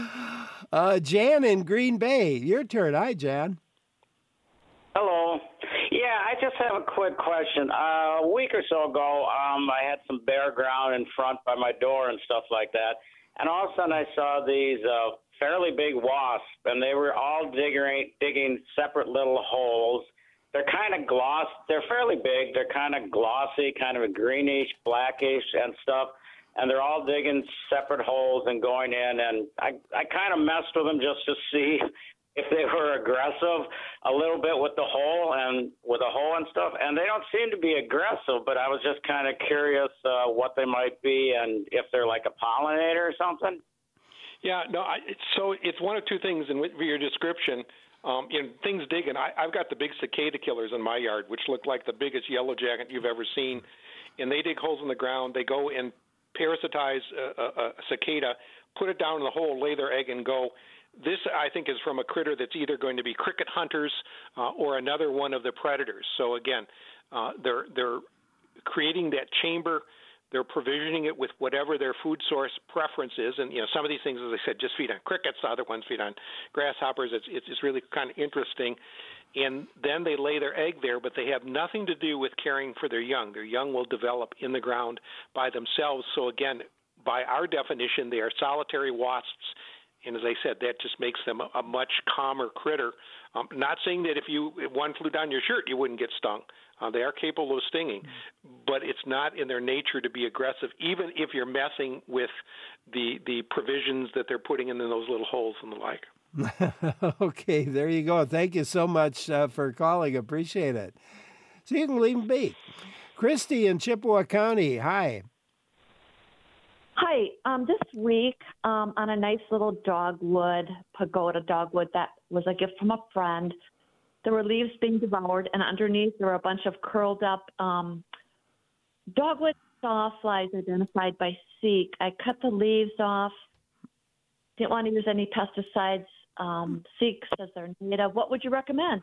uh, Jan in Green Bay, your turn. Hi, Jan. Hello. Yeah, just have a quick question. Uh, a week or so ago, um, I had some bare ground in front by my door and stuff like that, and all of a sudden I saw these uh, fairly big wasps, and they were all digging, digging separate little holes. They're kind of gloss. They're fairly big. They're kind of glossy, kind of a greenish, blackish and stuff, and they're all digging separate holes and going in, and I, I kind of messed with them just to see if they were aggressive a little bit with the hole and with the hole and stuff, and they don't seem to be aggressive, but I was just kind of curious uh, what they might be and if they're like a pollinator or something. Yeah, no, I, so it's one of two things in your description. Um, in things digging, I, I've got the big cicada killers in my yard, which look like the biggest yellow jacket you've ever seen, and they dig holes in the ground. They go and parasitize a, a, a cicada, put it down in the hole, lay their egg, and go. This, I think, is from a critter that's either going to be cricket hunters uh, or another one of the predators. So again, uh, they're they're creating that chamber. They're provisioning it with whatever their food source preference is, and you know some of these things, as I said, just feed on crickets. Other ones feed on grasshoppers. It's it's, it's really kind of interesting. And then they lay their egg there, but they have nothing to do with caring for their young. Their young will develop in the ground by themselves. So again, by our definition, they are solitary wasps. And as I said, that just makes them a, a much calmer critter. Um, not saying that if you if one flew down your shirt, you wouldn't get stung. Uh, they are capable of stinging, mm-hmm. but it's not in their nature to be aggressive, even if you're messing with the the provisions that they're putting in those little holes and the like. Okay, there you go. Thank you so much uh, for calling. Appreciate it. So you can leave them be. Christy in Chippewa County, hi. Hi. Um, this week, um, on a nice little dogwood, pagoda dogwood that was a gift from a friend, there were leaves being devoured, and underneath there were a bunch of curled up um, dogwood sawflies identified by Seek. I cut the leaves off. Didn't want to use any pesticides. Um, Seek says they're native. What would you recommend?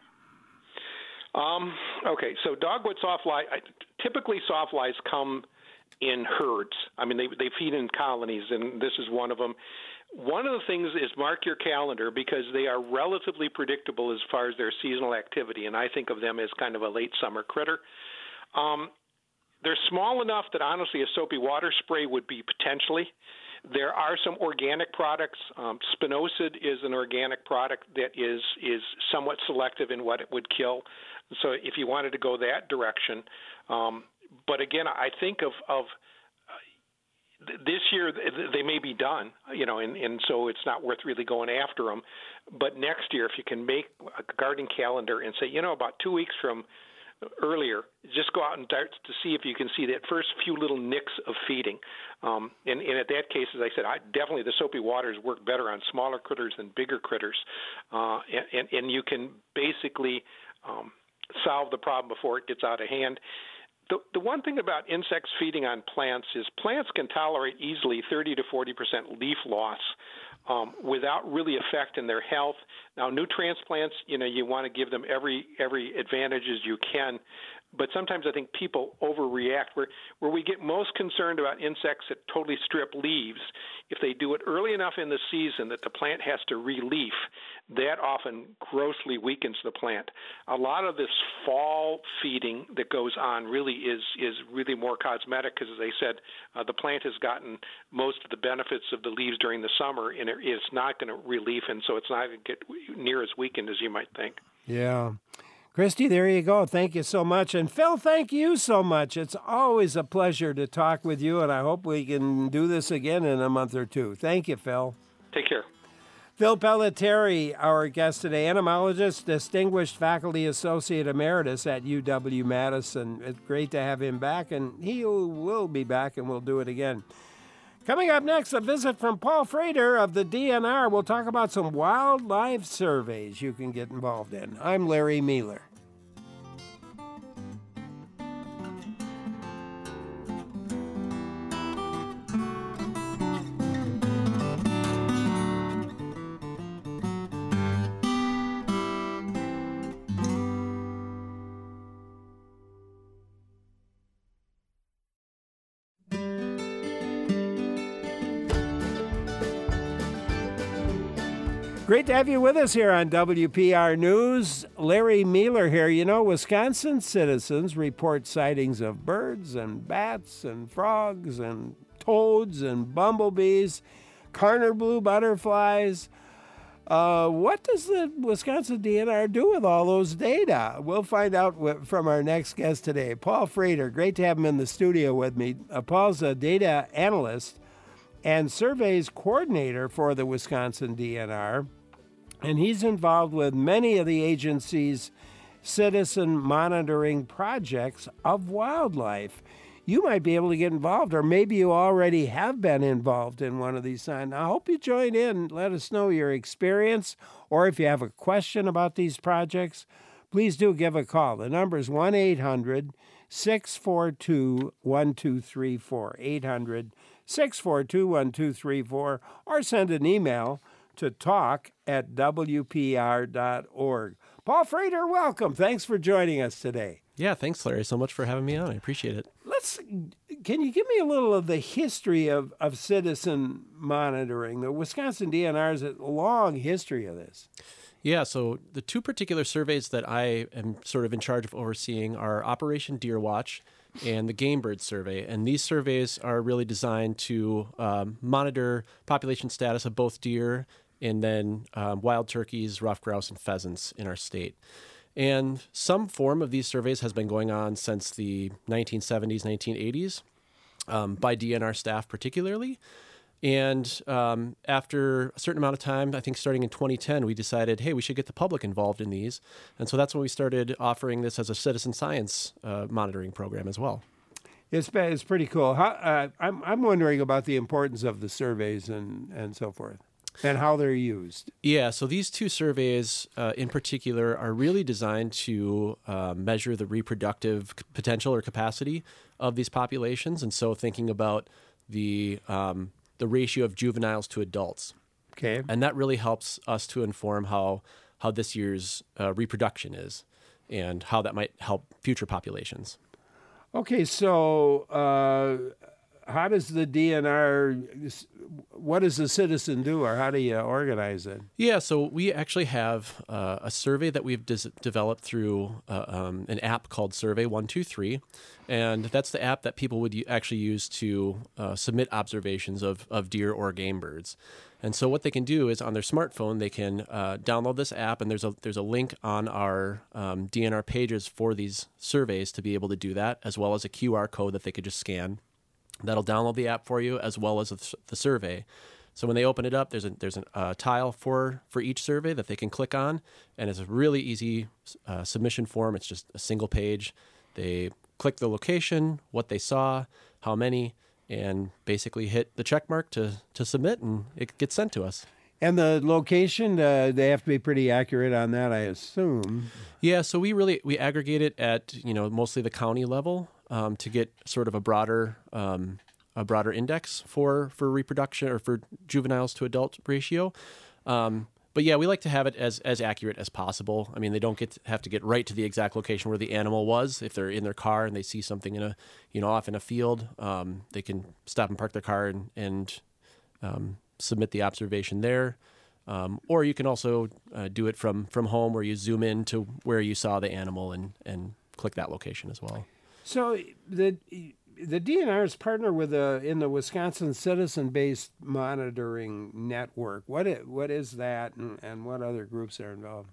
Um, okay, so dogwood sawfly, typically sawflies come in herds. I mean, they they feed in colonies, and this is one of them. One of the things is mark your calendar because they are relatively predictable as far as their seasonal activity, and I think of them as kind of a late summer critter. Um, they're small enough that honestly a soapy water spray would be potentially. There are some organic products. Um, spinosad is an organic product that is is somewhat selective in what it would kill. So if you wanted to go that direction, um, but again, I think of of uh, this year they may be done, you know, and, and so it's not worth really going after them. But next year, if you can make a garden calendar and say, you know, about two weeks from earlier, just go out and start to see if you can see that first few little nicks of feeding. Um, and, and at that case, as I said, I, definitely the soapy waters work better on smaller critters than bigger critters. Uh, and, and, and you can basically um, solve the problem before it gets out of hand. The, the one thing about insects feeding on plants is plants can tolerate easily thirty to forty percent leaf loss um, without really affecting their health. Now, new transplants, you know, you want to give them every every advantage as you can, but sometimes I think people overreact. Where where we get most concerned about insects that totally strip leaves, if they do it early enough in the season that the plant has to re-leaf, that often grossly weakens the plant. A lot of this fall feeding that goes on really is is really more cosmetic because, as I said, uh, the plant has gotten most of the benefits of the leaves during the summer, and it, it's not going to re-leaf, and so it's not going to get near as weakened as you might think. Yeah. Christy, there you go. Thank you so much. And Phil, thank you so much. It's always a pleasure to talk with you, and I hope we can do this again in a month or two. Thank you, Phil. Take care. Phil Pelletieri, our guest today, entomologist, distinguished faculty associate emeritus at U W Madison. It's great to have him back, and he will be back, and we'll do it again. Coming up next, a visit from Paul Frater of the D N R. We'll talk about some wildlife surveys you can get involved in. I'm Larry Mealer. Great to have you with us here on W P R News. Larry Mealer here. You know, Wisconsin citizens report sightings of birds and bats and frogs and toads and bumblebees, Karner blue butterflies. Uh, what does the Wisconsin D N R do with all those data? We'll find out from our next guest today, Paul Frater. Great to have him in the studio with me. Uh, Paul's a data analyst and surveys coordinator for the Wisconsin D N R. And he's involved with many of the agency's citizen monitoring projects of wildlife. You might be able to get involved, or maybe you already have been involved in one of these. And I hope you join in. Let us know your experience, or if you have a question about these projects, please do give a call. The number is one eight hundred six four two one two three four, eight hundred six four two one two three four, or send an email to talk at W P R dot org. Paul Frater, welcome. Thanks for joining us today. Yeah, thanks, Larry, so much for having me on. I appreciate it. Let's. Can you give me a little of the history of, of citizen monitoring? The Wisconsin D N R has a long history of this. Yeah, so the two particular surveys that I am sort of in charge of overseeing are Operation Deer Watch and the Game Bird Survey. And these surveys are really designed to um, monitor population status of both deer and then um, wild turkeys, ruffed grouse, and pheasants in our state. And some form of these surveys has been going on since the nineteen seventies, nineteen eighties, um, by D N R staff particularly. And um, after a certain amount of time, I think starting in twenty ten, we decided, hey, we should get the public involved in these. And so that's when we started offering this as a citizen science uh, monitoring program as well. It's, it's pretty cool. How, uh, I'm, I'm wondering about the importance of the surveys and, and so forth, and how they're used. Yeah, so these two surveys uh, in particular are really designed to uh, measure the reproductive potential or capacity of these populations. And so thinking about the um, the ratio of juveniles to adults. Okay. And that really helps us to inform how, how this year's uh, reproduction is and how that might help future populations. Okay, so uh, how does the D N R, what does the citizen do, or how do you organize it? Yeah, so we actually have uh, a survey that we've des- developed through uh, um, an app called Survey one two three, and that's the app that people would actually use to uh, submit observations of, of deer or game birds. And so what they can do is on their smartphone, they can uh, download this app, and there's a there's a link on our um, D N R pages for these surveys to be able to do that, as well as a Q R code that they could just scan. That'll download the app for you as well as the survey. So when they open it up, there's a there's a uh, tile for, for each survey that they can click on, and it's a really easy uh, submission form. It's just a single page. They click the location, what they saw, how many, and basically hit the check mark to, to submit, and it gets sent to us. And the location, uh, they have to be pretty accurate on that, I assume. Yeah, so we really we aggregate it at you know mostly the county level um, to get sort of a broader um, a broader index for, for reproduction or for juveniles to adult ratio. Um, but yeah, we like to have it as as accurate as possible. I mean, they don't get to have to get right to the exact location where the animal was. If they're in their car and they see something in a you know off in a field, um, they can stop and park their car and and um, submit the observation there. Um, or you can also uh, do it from, from home where you zoom in to where you saw the animal and, and click that location as well. So the the D N R is partner with a, in the Wisconsin Citizen-Based Monitoring Network. What is, what is that, and, and what other groups are involved?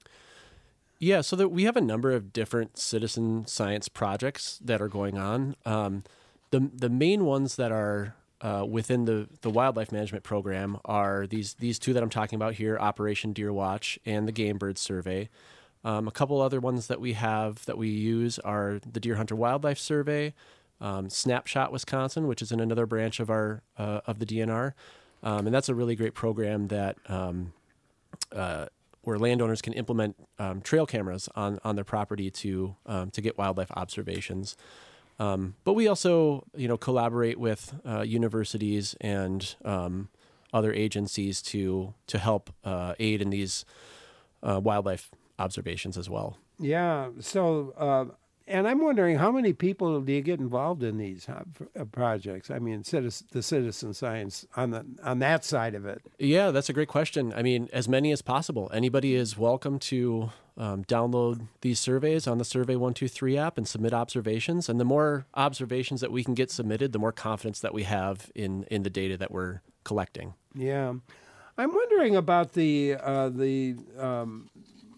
Yeah, so that we have a number of different citizen science projects that are going on. Um, the the main ones that are Uh, within the, the wildlife management program are these these two that I'm talking about here, Operation Deer Watch and the Game Bird Survey. Um, a couple other ones that we have that we use are the Deer Hunter Wildlife Survey, um, Snapshot Wisconsin, which is in another branch of our uh, of the D N R, um, and that's a really great program that um, uh, where landowners can implement um, trail cameras on on their property to um, to get wildlife observations. Um, but we also, you know, collaborate with uh, universities and um, other agencies to to help uh, aid in these uh, wildlife observations as well. Yeah. So uh, and I'm wondering, how many people do you get involved in these uh, projects? I mean, citizen, the citizen science on the on that side of it. Yeah, that's a great question. I mean, as many as possible. Anybody is welcome to um, download these surveys on the Survey one two three app and submit observations. And the more observations that we can get submitted, the more confidence that we have in, in the data that we're collecting. Yeah. I'm wondering about the uh, the um,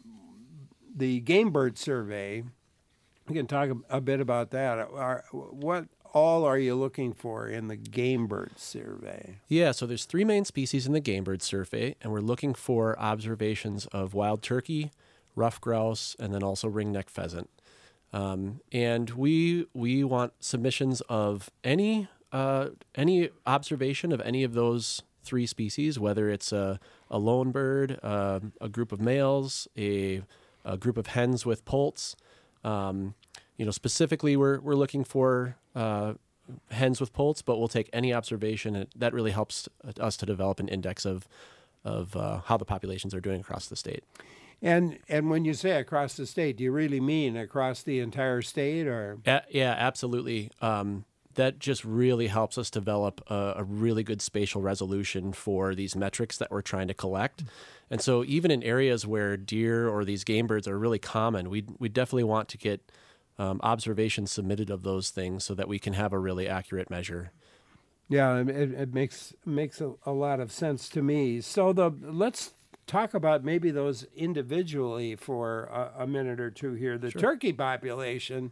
the game bird survey. We can talk a, a bit about that. Are, what all are you looking for in the game bird survey? Yeah, so there's three main species in the game bird survey, and we're looking for observations of wild turkey, ruffed grouse, and then also ringneck pheasant. Um, and we we want submissions of any uh, any observation of any of those three species, whether it's a, a lone bird, uh, a group of males, a, a group of hens with poults. Um, you know, specifically, we're we're looking for uh, hens with poults, but we'll take any observation, and that really helps us to develop an index of of uh, how the populations are doing across the state. And and when you say across the state, do you really mean across the entire state, or? Uh, yeah, absolutely. Um, that just really helps us develop a, a really good spatial resolution for these metrics that we're trying to collect. And so even in areas where deer or these game birds are really common, we we definitely want to get um, observations submitted of those things so that we can have a really accurate measure. Yeah, it, it makes makes a, a lot of sense to me. So the let's talk about maybe those individually for a, a minute or two here. The Sure. turkey population.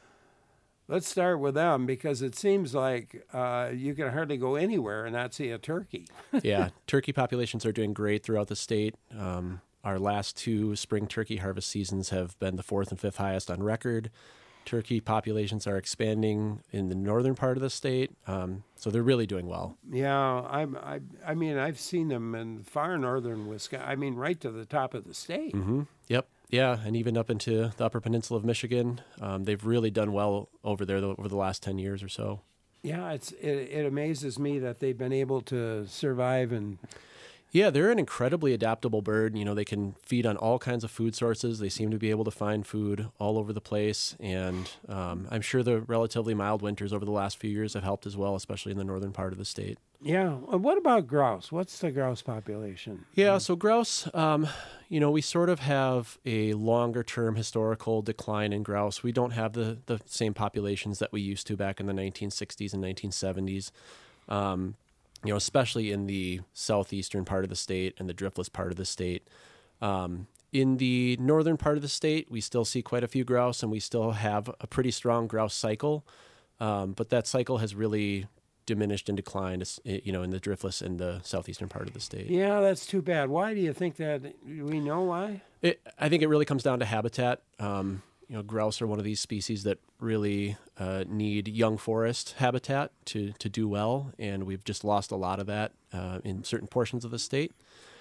Let's start with them, because it seems like uh, you can hardly go anywhere and not see a turkey. Yeah, turkey populations are doing great throughout the state. Um, our last two spring turkey harvest seasons have been the fourth and fifth highest on record. Turkey populations are expanding in the northern part of the state, um, so they're really doing well. Yeah, I'm, I, I mean, I've seen them in far northern Wisconsin. I mean, right to the top of the state. Mm-hmm. Yep. Yeah, and even up into the upper peninsula of Michigan, um, they've really done well over there over the last ten years or so. Yeah, it's it, it amazes me that they've been able to survive. And yeah, they're an incredibly adaptable bird. You know, they can feed on all kinds of food sources. They seem to be able to find food all over the place, and um, I'm sure the relatively mild winters over the last few years have helped as well, especially in the northern part of the state. Yeah. What about grouse? What's the grouse population? Yeah, so grouse, um, you know, we sort of have a longer-term historical decline in grouse. We don't have the, the same populations that we used to back in the nineteen sixties and nineteen seventies, um, you know, especially in the southeastern part of the state and the driftless part of the state. Um, in the northern part of the state, we still see quite a few grouse, and we still have a pretty strong grouse cycle, um, but that cycle has really diminished and declined, you know, in the driftless and the southeastern part of the state. Yeah, that's too bad. Why do you think that? Do we know why? It, I think it really comes down to habitat. Um, you know, grouse are one of these species that really uh, need young forest habitat to, to do well, and we've just lost a lot of that uh, in certain portions of the state.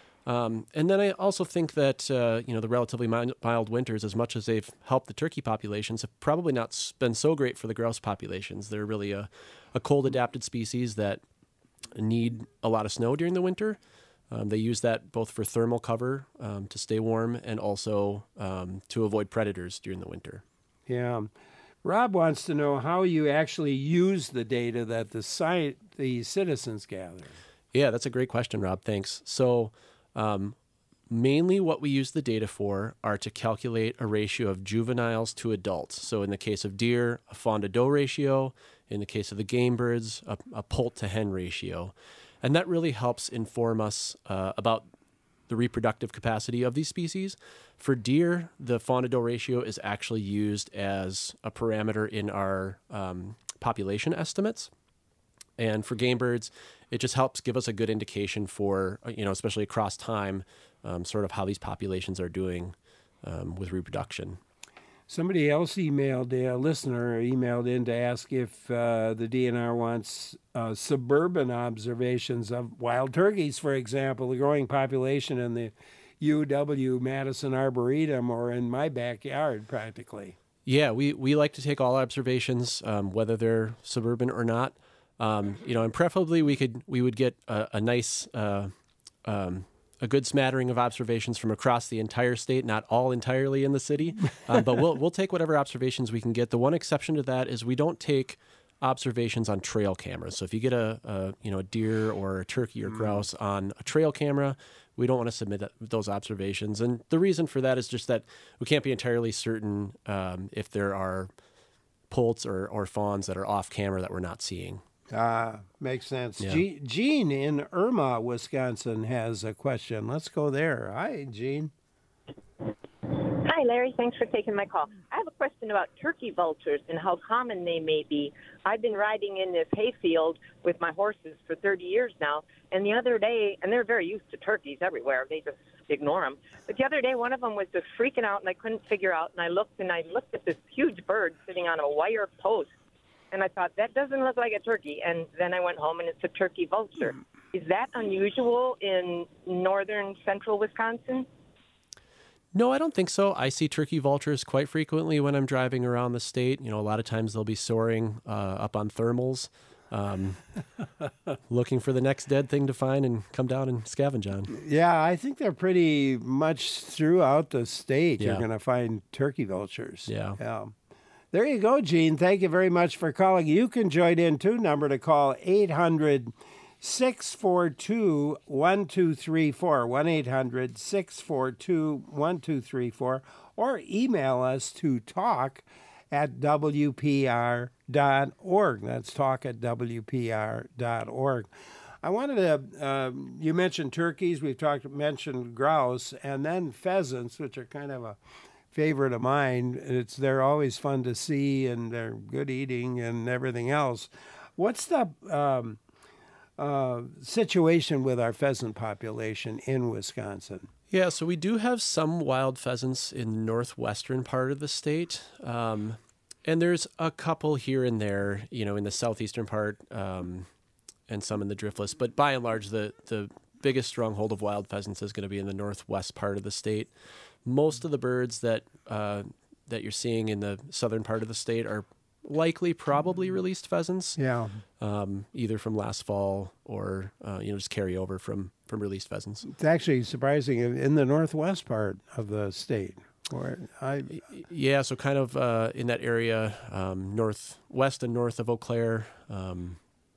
Um, and then I also think that, uh, you know, the relatively mild, mild winters, as much as they've helped the turkey populations, have probably not been so great for the grouse populations. They're really a, a cold-adapted species that need a lot of snow during the winter. Um, they use that both for thermal cover um, to stay warm and also um, to avoid predators during the winter. Yeah. Rob wants to know how you actually use the data that the site, the citizens gather. Yeah, that's a great question, Rob. Thanks. So um, mainly what we use the data for are to calculate a ratio of juveniles to adults. So in the case of deer, a fawn to doe ratio. In the case of the game birds, a, a poult to hen ratio. And that really helps inform us uh, about the reproductive capacity of these species. For deer, the fawn to doe ratio is actually used as a parameter in our um, population estimates. And for game birds, it just helps give us a good indication for, you know, especially across time, um, sort of how these populations are doing um, with reproduction. Somebody else emailed, a listener emailed in to ask if uh, the D N R wants uh, suburban observations of wild turkeys, for example, the growing population in the U W Madison Arboretum or in my backyard practically. Yeah, we, we like to take all observations, um, whether they're suburban or not. Um, you know, and preferably we could we would get a, a nice uh, um, a good smattering of observations from across the entire state, not all entirely in the city, um, but we'll we'll take whatever observations we can get. The one exception to that is we don't take observations on trail cameras. So if you get a, a you know a deer or a turkey or grouse mm. on a trail camera, we don't want to submit that, those observations. And the reason for that is just that we can't be entirely certain um, if there are poults or, or fawns that are off camera that we're not seeing. Ah, makes sense. Yeah. Ge- Gene in Irma, Wisconsin has a question. Let's go there. Hi, Gene. Hi, Larry. Thanks for taking my call. I have a question about turkey vultures and how common they may be. I've been riding in this hayfield with my horses for thirty years now, and the other day, and they're very used to turkeys everywhere. They just ignore them. But the other day, one of them was just freaking out, and I couldn't figure out, and I looked, and I looked at this huge bird sitting on a wire post, and I thought, that doesn't look like a turkey. And then I went home, and it's a turkey vulture. Is that unusual in northern central Wisconsin? No, I don't think so. I see turkey vultures quite frequently when I'm driving around the state. You know, a lot of times they'll be soaring uh, up on thermals, um, looking for the next dead thing to find and come down and scavenge on. Yeah, I think they're pretty much throughout the state. Yeah. You're going to find turkey vultures. Yeah. Yeah. There you go, Gene. Thank you very much for calling. You can join in, too. Number to call, eight hundred, six four two, one two three four, one eight hundred, six four two, one two three four, or email us to talk at W P R dot org. That's talk at W P R dot org. I wanted to, uh, you mentioned turkeys, we've talked, mentioned grouse, and then pheasants, which are kind of a favorite of mine. It's They're always fun to see, and they're good eating and everything else. What's the um, uh, situation with our pheasant population in Wisconsin? Yeah, so we do have some wild pheasants in the northwestern part of the state. Um, and there's a couple here and there, you know, in the southeastern part, um, and some in the driftless. But by and large, the, the biggest stronghold of wild pheasants is going to be in the northwest part of the state. Most of the birds that uh, that you're seeing in the southern part of the state are likely probably released pheasants. Yeah. Um, either from last fall or, uh, you know, just carry over from, from released pheasants. It's actually surprising in the northwest part of the state. Where I Yeah, so kind of uh, in that area, um, northwest and north of Eau Claire. Um,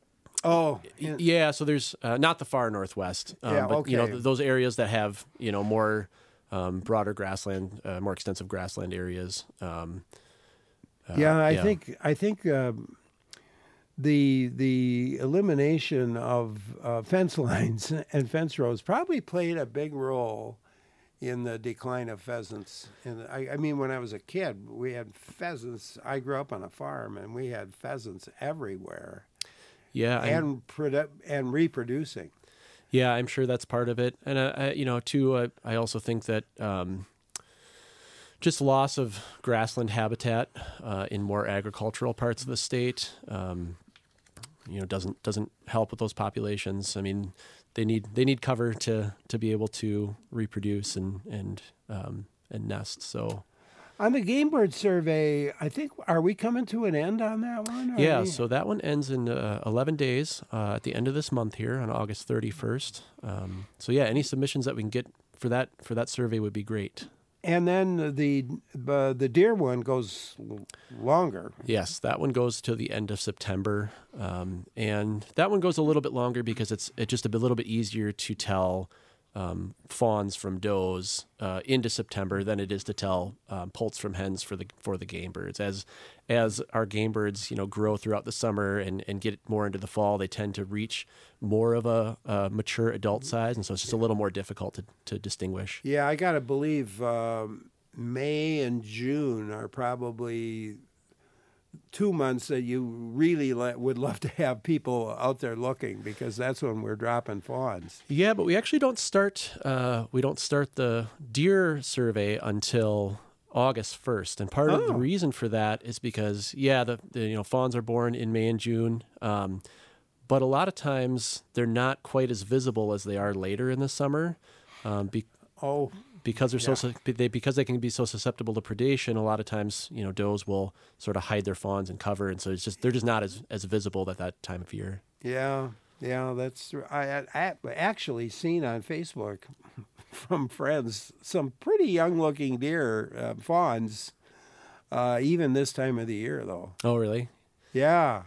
oh, yeah. yeah. So there's uh, not the far northwest, um, yeah, but okay. you know th- those areas that have you know more um, broader grassland, uh, more extensive grassland areas. Um, uh, yeah, I yeah. think I think um, the the elimination of uh, fence lines and fence rows probably played a big role in the decline of pheasants. And I, I mean, when I was a kid, we had pheasants. I grew up on a farm, and we had pheasants everywhere. Yeah, and produ- and reproducing. Yeah, I'm sure that's part of it. And uh, I, you know, too, uh, I also think that um, just loss of grassland habitat uh, in more agricultural parts of the state, um, you know, doesn't doesn't help with those populations. I mean, they need they need cover to to be able to reproduce and and um, and nest. So. On the game bird survey, I think, are we coming to an end on that one? Yeah, we... so that one ends in uh, eleven days uh, at the end of this month here on August thirty-first. Um, so yeah, any submissions that we can get for that for that survey would be great. And then the uh, the deer one goes longer. Yes, that one goes to the end of September, um, and that one goes a little bit longer because it's it's just a little bit easier to tell Um, fawns from does uh, into September than it is to tell um, poults from hens for the for the game birds. As as our game birds, you know, grow throughout the summer and, and get more into the fall, they tend to reach more of a, a mature adult size, and so it's just a little more difficult to, to distinguish. Yeah, I gotta believe um, May and June are probably two months that you really le- would love to have people out there looking, because that's when we're dropping fawns. Yeah, but we actually don't start uh, we don't start the deer survey until August first, and part Oh. of the reason for that is because yeah, the, the you know fawns are born in May and June, um, but a lot of times they're not quite as visible as they are later in the summer. Um, be- oh. Because they're Yeah. so they because they can be so susceptible to predation, a lot of times you know does will sort of hide their fawns in cover, and so it's just they're just not as, as visible at that time of year. Yeah, Yeah, that's I, I actually seen on Facebook from friends some pretty young-looking deer, uh, fawns, uh, even this time of the year, though. Oh, really? Yeah.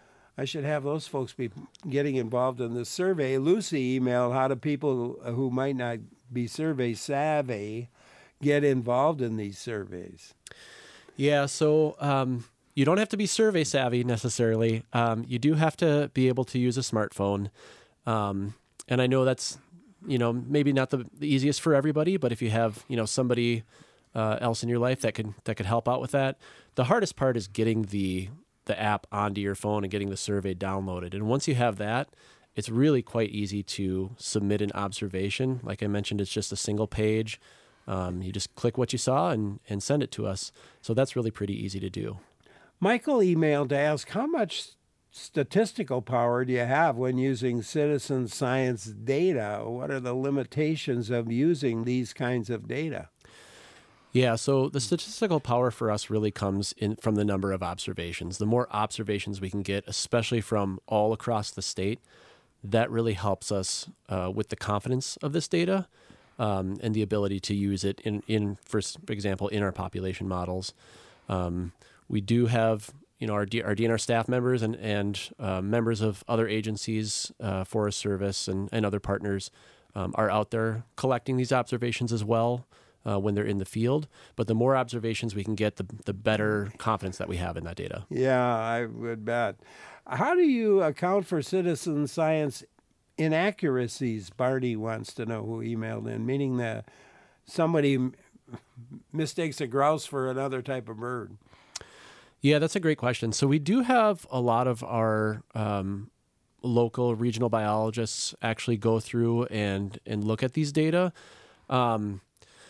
I should have those folks be getting involved in this survey. Lucy emailed, how do people who might not be survey savvy get involved in these surveys? Yeah, so um, you don't have to be survey savvy necessarily. Um, you do have to be able to use a smartphone. Um, and I know that's, you know, maybe not the, the easiest for everybody, but if you have, you know, somebody uh, else in your life that could that could help out with that, the hardest part is getting the the app onto your phone and getting the survey downloaded. And once you have that, it's really quite easy to submit an observation. Like I mentioned, it's just a single page. Um, you just click what you saw and, and send it to us. So that's really pretty easy to do. Michael emailed to ask, how much statistical power do you have when using citizen science data? What are the limitations of using these kinds of data? Yeah, so the statistical power for us really comes in from the number of observations. The more observations we can get, especially from all across the state, that really helps us uh, with the confidence of this data um, and the ability to use it in, in, for example, in our population models. Um, we do have, you know, our, D, our D N R staff members and, and uh, members of other agencies, uh, Forest Service and, and other partners um, are out there collecting these observations as well. Uh, when they're in the field, but the more observations we can get, the the better confidence that we have in that data. Yeah, I would bet. How do you account for citizen science inaccuracies? Barney wants to know, who emailed in, meaning that somebody m- mistakes a grouse for another type of bird. Yeah, that's a great question. So we do have a lot of our um, local regional biologists actually go through and, and look at these data. Um,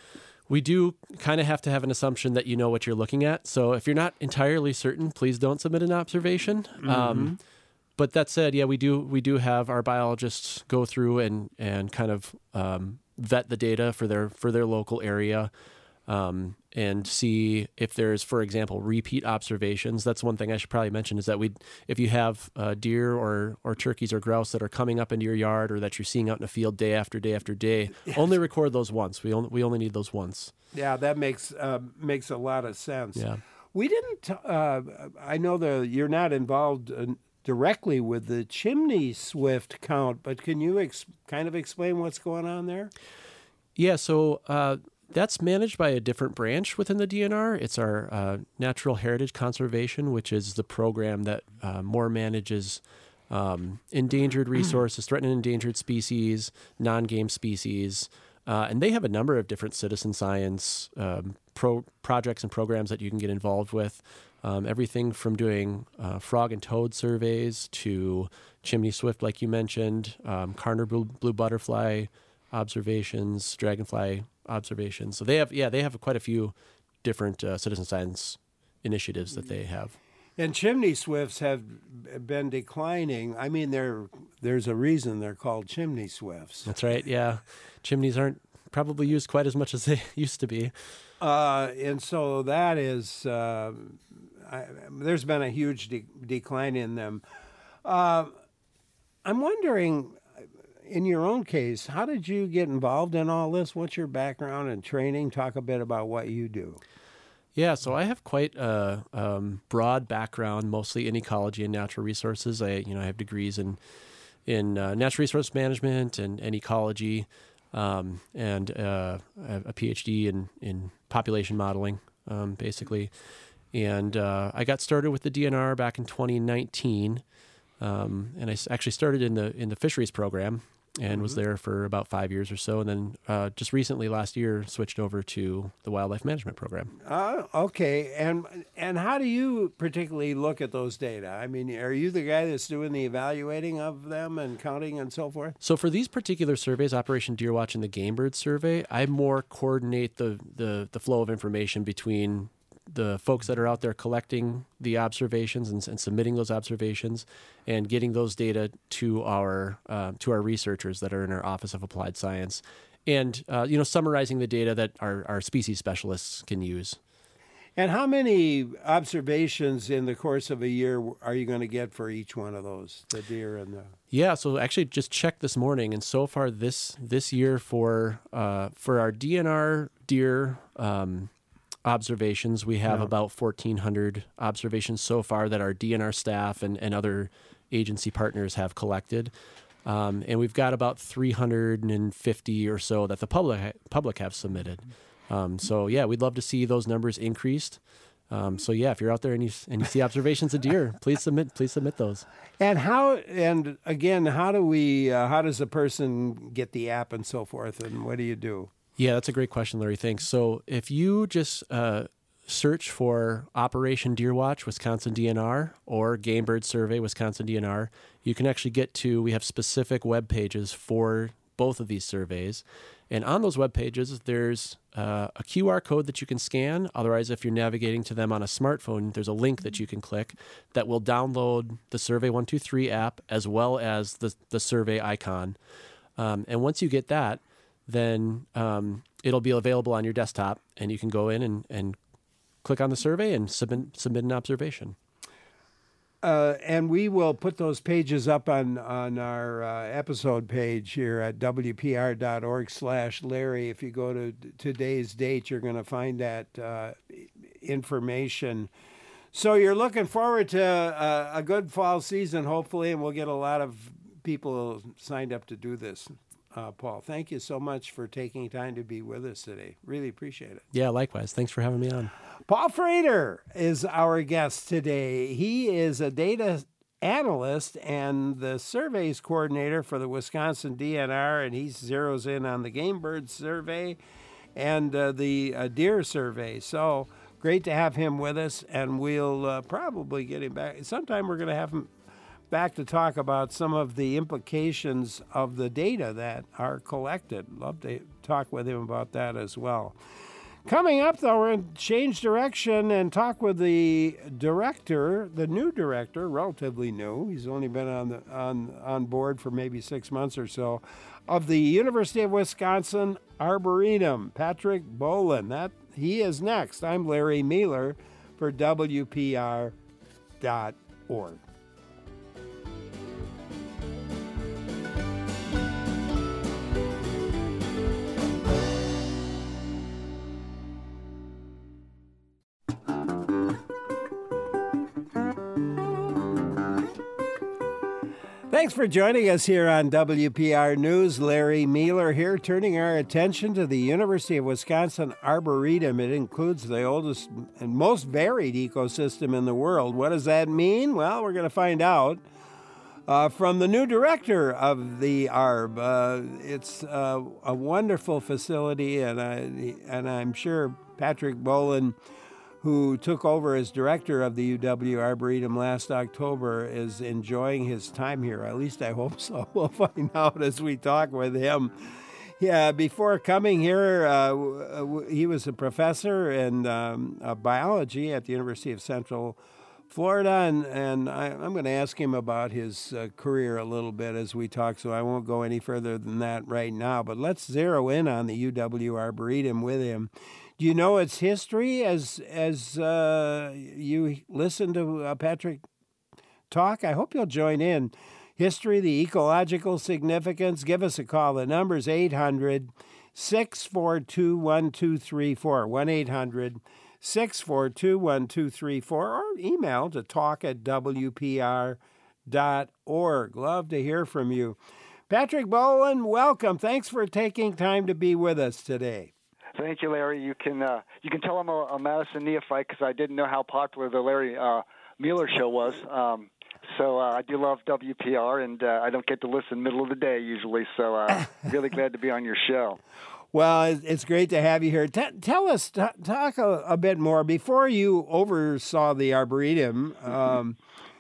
We do kind of have to have an assumption that you know what you're looking at. So if you're not entirely certain, please don't submit an observation. Mm-hmm. Um, but that said, yeah, we do we do have our biologists go through and and kind of um, vet the data for their for their local area um, and see if there's, for example, repeat observations. That's one thing I should probably mention is that we, if you have uh, deer or or turkeys or grouse that are coming up into your yard or that you're seeing out in the field day after day after day, only record those once. We only we only need those once. Yeah, that makes uh, makes a lot of sense. Yeah, we didn't. Uh, I know that you're not involved uh, directly with the chimney swift count, but can you ex- kind of explain what's going on there? Yeah, so. Uh, That's managed by a different branch within the D N R. It's our uh, Natural Heritage Conservation, which is the program that uh, more manages um, endangered resources, threatened and endangered species, non-game species. Uh, and they have a number of different citizen science um, pro- projects and programs that you can get involved with. Um, everything from doing uh, frog and toad surveys to chimney swift, like you mentioned, um, Carner blue, blue butterfly observations, dragonfly observations. So they have, yeah, they have quite a few different uh, citizen science initiatives that they have. And chimney swifts have been declining. I mean, there there's a reason they're called chimney swifts. That's right. Yeah, chimneys aren't probably used quite as much as they used to be. Uh, and so that is, uh, I, there's been a huge de- decline in them. Uh, I'm wondering, in your own case, how did you get involved in all this? What's your background and training? Talk a bit about what you do. Yeah, so I have quite a um, broad background, mostly in ecology and natural resources. I, you know, I have degrees in in uh, natural resource management and, and ecology, um, and uh, I have a PhD in in population modeling, um, basically. And uh, I got started with the D N R back in twenty nineteen, um, and I actually started in the in the fisheries program. And mm-hmm. was there for about five years or so, and then uh, just recently, last year, switched over to the wildlife management program. Uh, okay, and and how do you particularly look at those data? I mean, are you the guy that's doing the evaluating of them and counting and so forth? So for these particular surveys, Operation Deer Watch and the Game Bird Survey, I more coordinate the the, the flow of information between the folks that are out there collecting the observations and, and submitting those observations and getting those data to our uh, to our researchers that are in our Office of Applied Science, and uh, you know, summarizing the data that our, our species specialists can use. And how many observations in the course of a year are you going to get for each one of those, the deer and the? Yeah, so actually just checked this morning, and so far this this year for uh, for our D N R deer um, observations, we have Yeah. about fourteen hundred observations so far that our D N R staff and, and other agency partners have collected. Um, and we've got about three hundred fifty or so that the public public have submitted. Um, so yeah, we'd love to see those numbers increased. Um, so yeah, if you're out there and you and you see observations of deer, please submit please submit those. And how? And again, how do we? Uh, how does a person get the app and so forth? And what do you do? Yeah, that's a great question, Larry. Thanks. So if you just uh, search for Operation Deer Watch Wisconsin D N R or Game Bird Survey Wisconsin D N R, you can actually get to. We have specific web pages for both of these surveys. And on those web pages, there's uh, a Q R code that you can scan. Otherwise, if you're navigating to them on a smartphone, there's a link that you can click that will download the Survey one two three app as well as the, the survey icon. Um, and once you get that, then um, it'll be available on your desktop, and you can go in and, and click on the survey and submit, submit an observation. Uh, and we will put those pages up on, on our uh, episode page here at W P R dot org slash Larry. If you go to today's date, you're going to find that uh, information. So you're looking forward to uh, a good fall season, hopefully, and we'll get a lot of people signed up to do this. Uh, Paul, thank you so much for taking time to be with us today. Really appreciate it. Yeah, likewise. Thanks for having me on. Paul Frater is our guest today. He is a data analyst and the surveys coordinator for the Wisconsin D N R, and he zeroes in on the Game Bird Survey and uh, the uh, Deer Survey. So great to have him with us, and we'll uh, probably get him back. Sometime we're going to have him back to talk about some of the implications of the data that are collected. Love to talk with him about that as well. Coming up, though, we're going to change direction and talk with the director, the new director, relatively new. He's only been on the, on on board for maybe six months or so, of the University of Wisconsin Arboretum, Patrick Bolin. That he is next. I'm Larry Mealer for W P R dot org. Thanks for joining us here on W P R News. Larry Mealer here, turning our attention to the University of Wisconsin Arboretum. It includes the oldest and most varied ecosystem in the world. What does that mean? Well, we're going to find out uh, from the new director of the Arb. Uh, it's uh, a wonderful facility, and, I, and I'm sure Patrick Bolin, who took over as director of the U W Arboretum last October, is enjoying his time here. At least I hope so. We'll find out as we talk with him. Yeah, before coming here, uh, he was a professor in um, uh, biology at the University of Central Florida, and, and I, I'm going to ask him about his uh, career a little bit as we talk, so I won't go any further than that right now. But let's zero in on the U W Arboretum with him. Do you know its history as as uh, you listen to uh, Patrick talk? I hope you'll join in. History, the ecological significance. Give us a call. The number's eight hundred, six four two, one two three four, one eight hundred, six four two, one two three four, or email to talk at W P R dot org. Love to hear from you. Patrick Bolin, welcome. Thanks for taking time to be with us today. Thank you, Larry. You can uh, you can tell I'm a, a Madison neophyte because I didn't know how popular the Larry uh, Mealer show was. Um, so uh, I do love W P R, and uh, I don't get to listen middle of the day usually. So uh, really glad to be on your show. Well, it's great to have you here. T- tell us, t- talk a, a bit more. Before you oversaw the Arboretum um,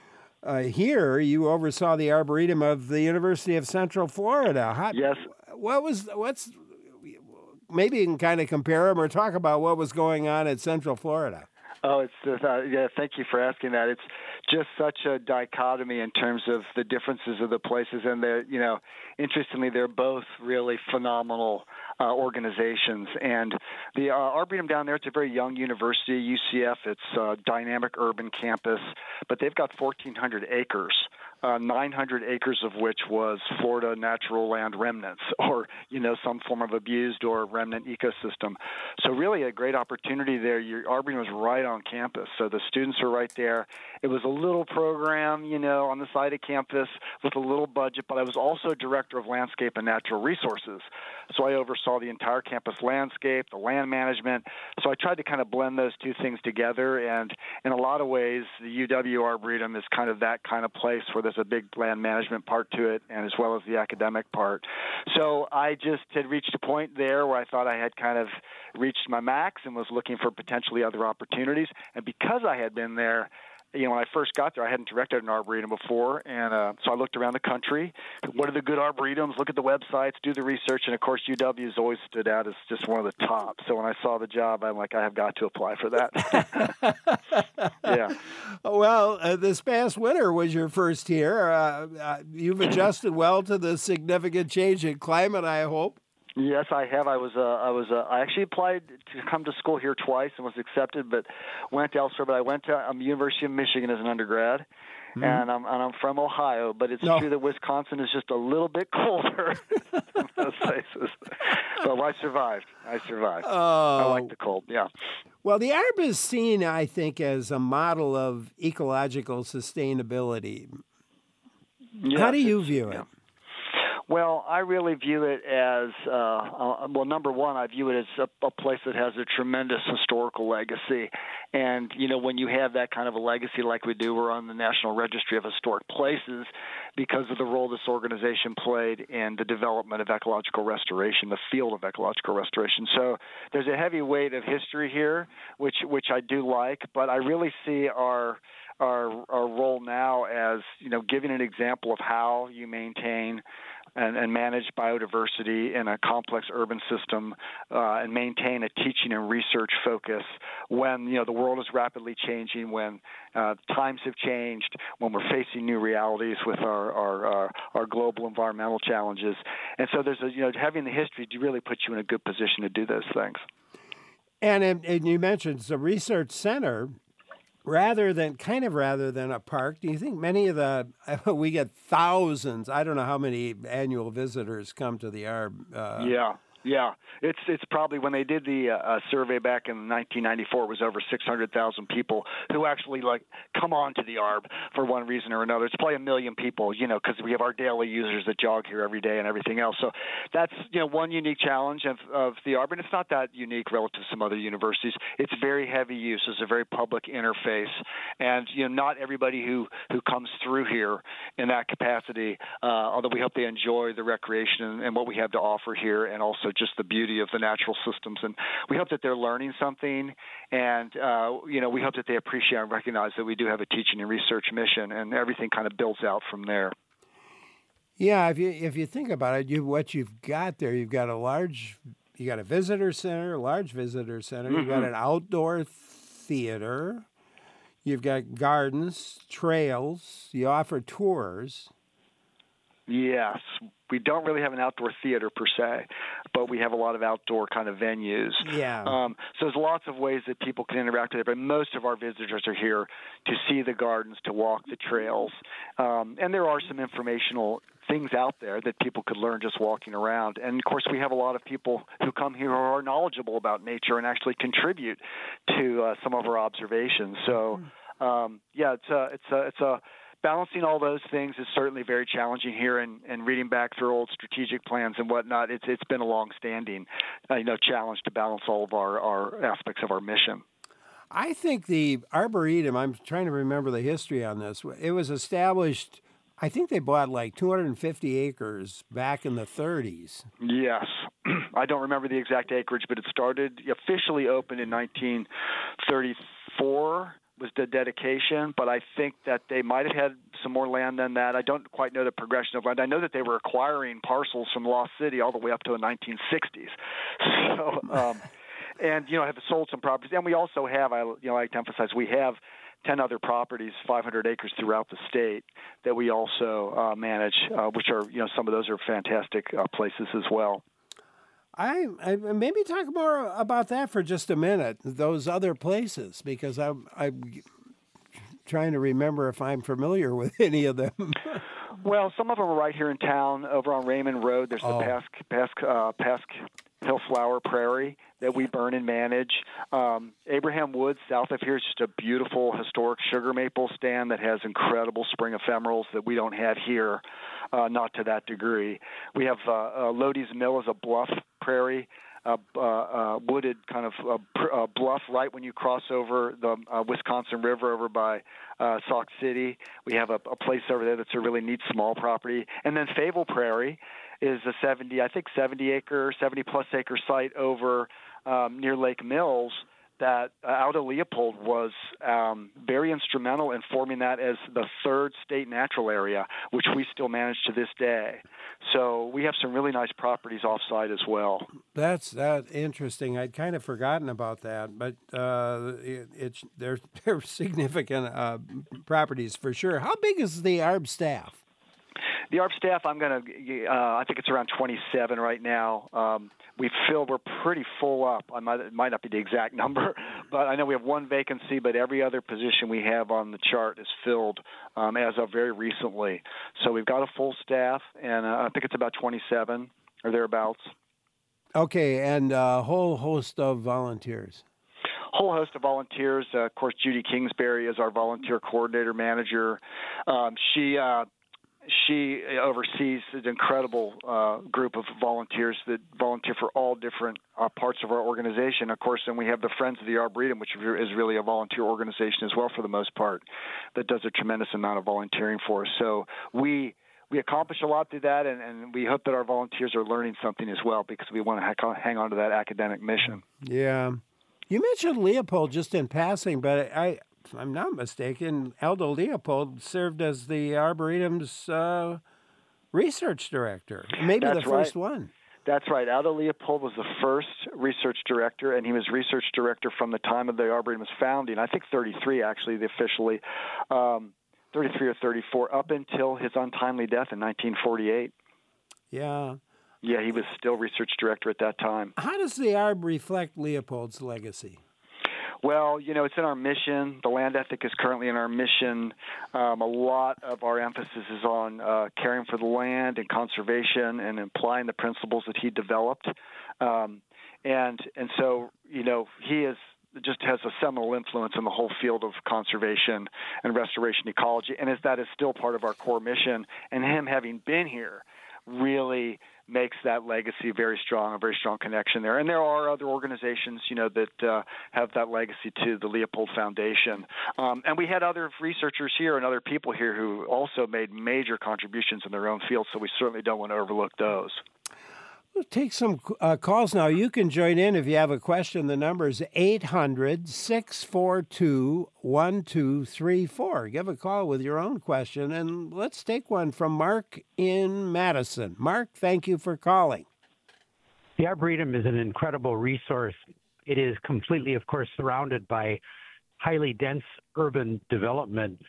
uh, here, you oversaw the Arboretum of the University of Central Florida. How, yes. What was what's Maybe you can kind of compare them or talk about what was going on at Central Florida. Oh, it's uh, yeah. Thank you for asking that. It's just such a dichotomy in terms of the differences of the places, and they're, you know, interestingly, they're both really phenomenal uh, organizations. And the uh, Arboretum down there, it's a very young university, U C F. It's a dynamic urban campus, but they've got fourteen hundred acres. Uh, nine hundred acres of which was Florida natural land remnants, or, you know, some form of abused or remnant ecosystem. So really a great opportunity there. Your Arboretum was right on campus, so the students were right there. It was a little program, you know, on the side of campus with a little budget, but I was also director of landscape and natural resources. So I oversaw the entire campus landscape, the land management. So I tried to kind of blend those two things together, and in a lot of ways, the U W Arboretum is kind of that kind of place where there's a big land management part to it, and as well as the academic part. So I just had reached a point there where I thought I had kind of reached my max and was looking for potentially other opportunities. And because I had been there, you know, when I first got there, I hadn't directed an arboretum before, and uh, so I looked around the country. What are the good arboretums? Look at the websites, do the research, and of course, U W has always stood out as just one of the top. So when I saw the job, I'm like, I have got to apply for that. Yeah. Well, uh, this past winter was your first here. Uh, uh, you've adjusted well to the significant change in climate, I hope. Yes, I have. I was. Uh, I was. Uh, I actually applied to come to school here twice and was accepted, but went elsewhere. But I went to um, University of Michigan as an undergrad, mm-hmm. and I'm and I'm from Ohio. But it's no. true that Wisconsin is just a little bit colder than those places. But I survived. I survived. Oh. I like the cold. Yeah. Well, the Arb is seen, I think, as a model of ecological sustainability. Yes, How do you view it? Yeah. Well, I really view it as, uh, uh, well, number one, I view it as a, a place that has a tremendous historical legacy. And, you know, when you have that kind of a legacy like we do, we're on the National Registry of Historic Places because of the role this organization played in the development of ecological restoration, the field of ecological restoration. So there's a heavy weight of history here, which which I do like, but I really see our our, our role now as, you know, giving an example of how you maintain And, and manage biodiversity in a complex urban system, uh, and maintain a teaching and research focus when, you know, the world is rapidly changing, when uh, times have changed, when we're facing new realities with our, our, our, our global environmental challenges. And so there's a, you know, having the history really puts you in a good position to do those things. And, and you mentioned it's a research center. Rather than, kind of rather than a park, do you think many of the, we get thousands, I don't know how many annual visitors come to the Arb. Uh, yeah. Yeah, it's it's probably when they did the uh, survey back in nineteen ninety-four, it was over six hundred thousand people who actually like come on to the Arb for one reason or another. It's probably a million people, you know, because we have our daily users that jog here every day and everything else. So that's, you know, one unique challenge of, of the Arb, and it's not that unique relative to some other universities. It's very heavy use. It's a very public interface, and you know, not everybody who who comes through here in that capacity. Uh, although we hope they enjoy the recreation and, and what we have to offer here, and also just the beauty of the natural systems. And we hope that they're learning something, and uh, you know, we hope that they appreciate and recognize that we do have a teaching and research mission, and everything kind of builds out from there. Yeah, if you if you think about it, you what you've got there, you've got a large, you got a visitor center, a large visitor center, mm-hmm. You've got an outdoor theater, you've got gardens, trails, you offer tours. Yes. We don't really have an outdoor theater per se, but we have a lot of outdoor kind of venues. Yeah. Um, so there's lots of ways that people can interact with it, but most of our visitors are here to see the gardens, to walk the trails. Um, and there are some informational things out there that people could learn just walking around. And, of course, we have a lot of people who come here who are knowledgeable about nature and actually contribute to uh, some of our observations. So, um, yeah, it's a, it's a, it's a, balancing all those things is certainly very challenging here, and, and reading back through old strategic plans and whatnot, it's it's been a long-standing uh, you know, challenge to balance all of our, our aspects of our mission. I think the Arboretum, I'm trying to remember the history on this, it was established, I think they bought like two hundred fifty acres back in the thirties. Yes. I don't remember the exact acreage, but it started, officially opened in nineteen thirty-four. Was the dedication, but I think that they might have had some more land than that. I don't quite know the progression of land. I know that they were acquiring parcels from Lost City all the way up to the nineteen sixties. So, um, and, you know, have sold some properties. And we also have, I you know, I like to emphasize, we have ten other properties, five hundred acres throughout the state that we also uh, manage, uh, which are, you know, some of those are fantastic uh, places as well. I, I maybe talk more about that for just a minute, those other places, because I'm, I'm trying to remember if I'm familiar with any of them. Well, some of them are right here in town, over on Raymond Road. There's Oh. the Pask, Pask, uh, Pask Hillflower Prairie that we burn and manage. Um, Abraham Woods, south of here, is just a beautiful historic sugar maple stand that has incredible spring ephemerals that we don't have here, uh, not to that degree. We have uh, uh, Lodi's Mill is a bluff prairie. Uh, uh, uh, wooded kind of uh, pr- uh, bluff right when you cross over the uh, Wisconsin River over by uh, Sauk City. We have a, a place over there that's a really neat small property. And then Fable Prairie is a seventy, I think seventy acre, seventy plus acre site over um, near Lake Mills that uh, Aldo Leopold was um, very instrumental in forming that as the third state natural area, which we still manage to this day. So we have some really nice properties offsite as well. That's that interesting. I'd kind of forgotten about that, but uh, it, it's they're they're significant uh, properties for sure. How big is the A R B staff? The A R B staff, I'm going to, uh, I think it's around twenty-seven right now. Um, we feel we're pretty full up. I might, it might not be the exact number, but I know we have one vacancy, but every other position we have on the chart is filled um, as of very recently. So we've got a full staff, and uh, I think it's about twenty-seven or thereabouts. Okay, and a whole host of volunteers. Whole host of volunteers. Uh, of course, Judy Kingsbury is our volunteer coordinator manager. Um, she uh, she oversees an incredible uh, group of volunteers that volunteer for all different uh, parts of our organization. Of course, then we have the Friends of the Arboretum, which is really a volunteer organization as well for the most part, that does a tremendous amount of volunteering for us. So we we accomplish a lot through that, and, and we hope that our volunteers are learning something as well, because we want to hang on to that academic mission. Yeah. You mentioned Leopold just in passing, but I, if I'm not mistaken, Aldo Leopold served as the Arboretum's uh, research director, maybe That's the first right. one. That's right. Aldo Leopold was the first research director, and he was research director from the time of the Arboretum's founding. I think thirty-three, actually, officially, um, thirty-three or thirty-four, up until his untimely death in nineteen forty-eight. Yeah. Yeah, he was still research director at that time. How does the A R B reflect Leopold's legacy? Well, you know, it's in our mission. The land ethic is currently in our mission. Um, a lot of our emphasis is on uh, caring for the land and conservation and applying the principles that he developed. Um, and and so, you know, he is just has a seminal influence in the whole field of conservation and restoration ecology, and is that is still part of our core mission. And him having been here really makes that legacy very strong, a very strong connection there. And there are other organizations, you know, that uh, have that legacy to the Leopold Foundation. Um, and we had other researchers here and other people here who also made major contributions in their own field, so we certainly don't want to overlook those. We'll take some uh, calls now. You can join in if you have a question. The number is eight hundred, six four two, one two three four. Give a call with your own question, and let's take one from Mark in Madison. Mark, thank you for calling. The Arboretum is an incredible resource. It is completely, of course, surrounded by highly dense urban development.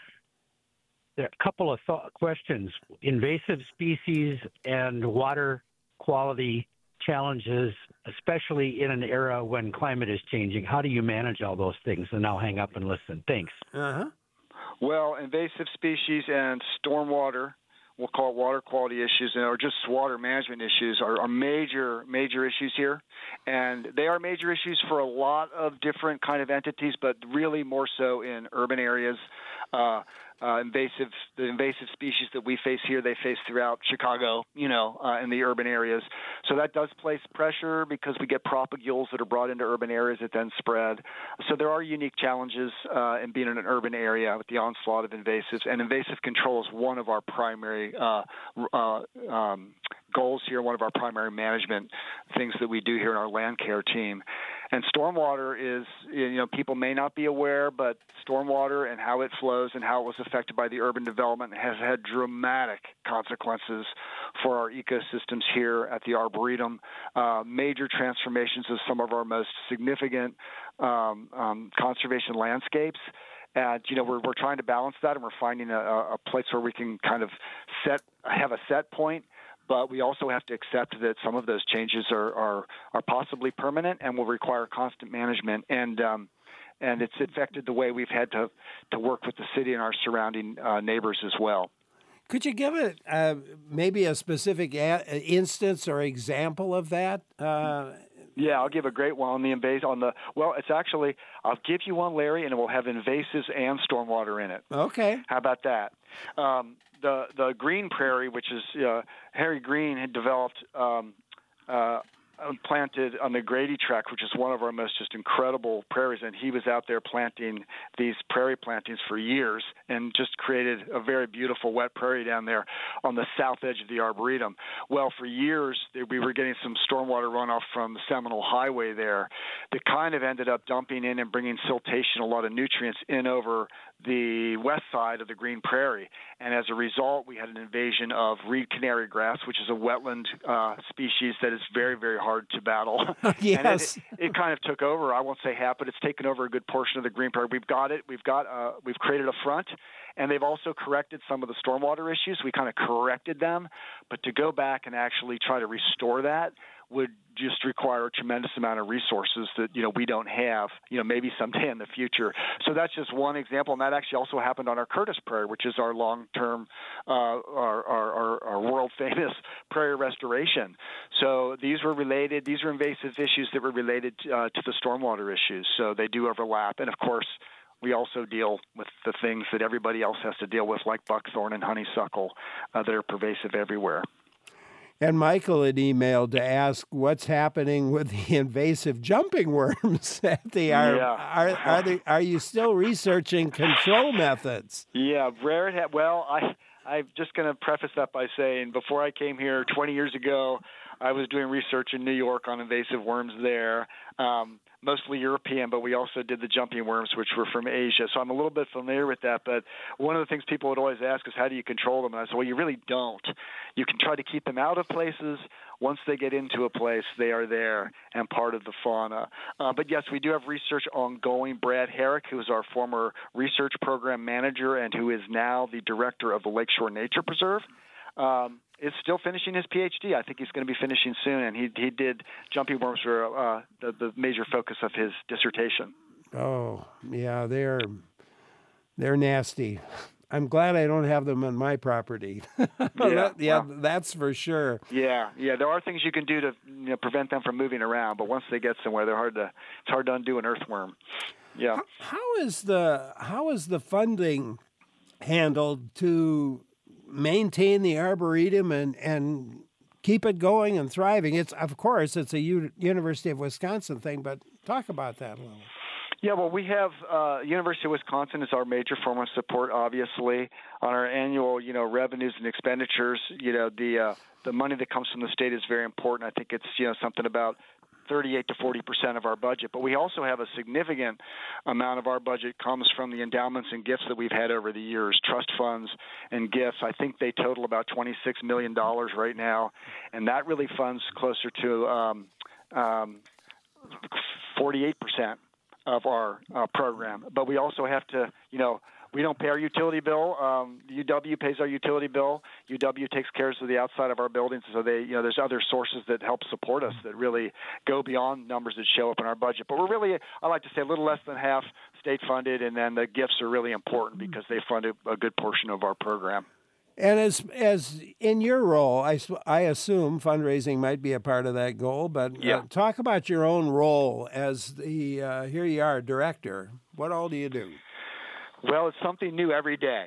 There are a couple of th- questions. Invasive species and water quality challenges, especially in an era when climate is changing. How do you manage all those things? And I'll hang up and listen. Thanks. Uh-huh. Well, invasive species and stormwater, we'll call it water quality issues, or just water management issues, are, are major, major issues here. And they are major issues for a lot of different kind of entities, but really more so in urban areas. Uh, uh, invasive, the invasive species that we face here, they face throughout Chicago, you know, uh, in the urban areas. So that does place pressure because we get propagules that are brought into urban areas that then spread. So there are unique challenges uh, in being in an urban area with the onslaught of invasives. And invasive control is one of our primary uh, uh, um, goals here, one of our primary management things that we do here in our land care team. And stormwater is, you know, people may not be aware, but stormwater and how it flows and how it was affected by the urban development has had dramatic consequences for our ecosystems here at the Arboretum. Uh, major transformations of some of our most significant um, um, conservation landscapes. And, you know, we're, we're trying to balance that, and we're finding a, a place where we can kind of set have a set point, but we also have to accept that some of those changes are, are, are possibly permanent and will require constant management. And um, and it's affected the way we've had to, to work with the city and our surrounding uh, neighbors as well. Could you give it uh, maybe a specific a- instance or example of that? Uh, Yeah, I'll give a great one on the invasive. On the well, it's actually I'll give you one, Larry, and it will have invasives and stormwater in it. Okay. How about that? Um, the the Green Prairie, which is uh, Harry Green had developed. Um, uh, planted on the Grady Tract, which is one of our most just incredible prairies, and he was out there planting these prairie plantings for years and just created a very beautiful wet prairie down there on the south edge of the Arboretum. Well, for years, we were getting some stormwater runoff from the Seminole Highway there that kind of ended up dumping in and bringing siltation, a lot of nutrients in over the west side of the Green Prairie. And as a result, we had an invasion of reed canary grass, which is a wetland uh, species that is very, very hard to battle. Yes. And it, it kind of took over. I won't say half, but it's taken over a good portion of the Green Prairie. We've got it. We've got. Uh, we've created a front, and they've also corrected some of the stormwater issues. We kind of corrected them, but to go back and actually try to restore that would just require a tremendous amount of resources that, you know, we don't have, you know, maybe someday in the future. So that's just one example, and that actually also happened on our Curtis Prairie, which is our long-term, uh, our, our, our, our world-famous prairie restoration. So these were related, these are invasive issues that were related uh, to the stormwater issues, so they do overlap. And, of course, we also deal with the things that everybody else has to deal with, like buckthorn and honeysuckle, uh, that are pervasive everywhere. And Michael had emailed to ask what's happening with the invasive jumping worms at the are Yeah. are are, they, are you still researching control methods? Yeah, Rare had, well, I I'm just going to preface that by saying before I came here twenty years ago, I was doing research in New York on invasive worms there, um, mostly European, but we also did the jumping worms, which were from Asia. So I'm a little bit familiar with that. But one of the things people would always ask is, how do you control them? And I said, well, you really don't. You can try to keep them out of places. Once they get into a place, they are there and part of the fauna. Uh, but, yes, we do have research ongoing. Brad Herrick, who is our former research program manager and who is now the director of the Lakeshore Nature Preserve, um, is still finishing his P H D. I think he's going to be finishing soon, and he he did jumping worms were uh, the, the major focus of his dissertation. Oh, yeah, they're they're nasty. I'm glad I don't have them on my property. Yeah, that, yeah well, that's for sure. Yeah, yeah. There are things you can do to, you know, prevent them from moving around, but once they get somewhere, they're hard to. It's hard to undo an earthworm. Yeah. How, how is the how is the funding handled to maintain the Arboretum and, and keep it going and thriving? It's of course it's a U- University of Wisconsin thing, but talk about that a little. Yeah, well, we have uh, University of Wisconsin is our major form of support. Obviously, on our annual, you know, revenues and expenditures, you know, the uh, the money that comes from the state is very important. I think it's, you know, something about thirty-eight to forty percent of our budget. But we also have a significant amount of our budget comes from the endowments and gifts that we've had over the years, trust funds and gifts. I think they total about twenty-six million dollars right now, and that really funds closer to um, um, forty-eight percent of our uh, program. But we also have to, you know, we don't pay our utility bill. Um, U W pays our utility bill. U W takes care of the outside of our buildings. So they, you know, there's other sources that help support us that really go beyond numbers that show up in our budget. But we're really, I like to say, a little less than half state funded, and then the gifts are really important because they fund a, a good portion of our program. And as as in your role, I, I assume fundraising might be a part of that goal, but Yeah. uh, talk about your own role as the, uh, here you are, director. What all do you do? Well, it's something new every day,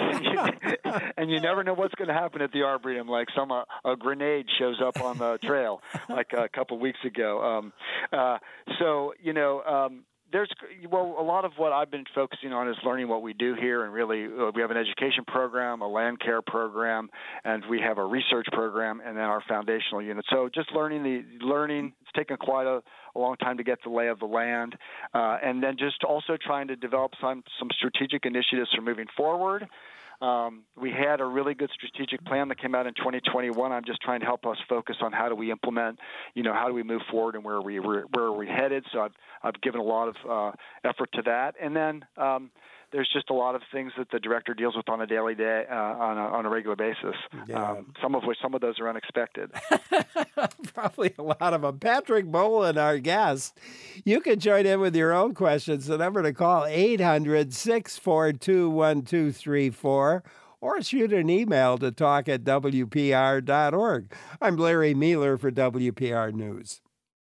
and you never know what's going to happen at the Arboretum. Like some uh, a grenade shows up on the trail, like a couple weeks ago. Um, uh, so you know, um, there's well, a lot of what I've been focusing on is learning what we do here, and really, uh, we have an education program, a land care program, and we have a research program, and then our foundational unit. So just learning the learning. It's taken quite a a long time to get the lay of the land, uh, and then just also trying to develop some, some strategic initiatives for moving forward. Um, we had a really good strategic plan that came out in twenty twenty-one. I'm just trying to help us focus on how do we implement, you know, how do we move forward and where are we where, where are we headed. So I've I've given a lot of uh, effort to that, and then. Um, there's just a lot of things that the director deals with on a daily day, uh, on, a, on a regular basis, Yeah. um, some of which, some of those are unexpected. Probably a lot of them. Patrick Boland, our guest. You can join in with your own questions. The number to call, eight hundred, six four two, one two three four, or shoot an email to talk at W P R dot org. I'm Larry Mealer for W P R News.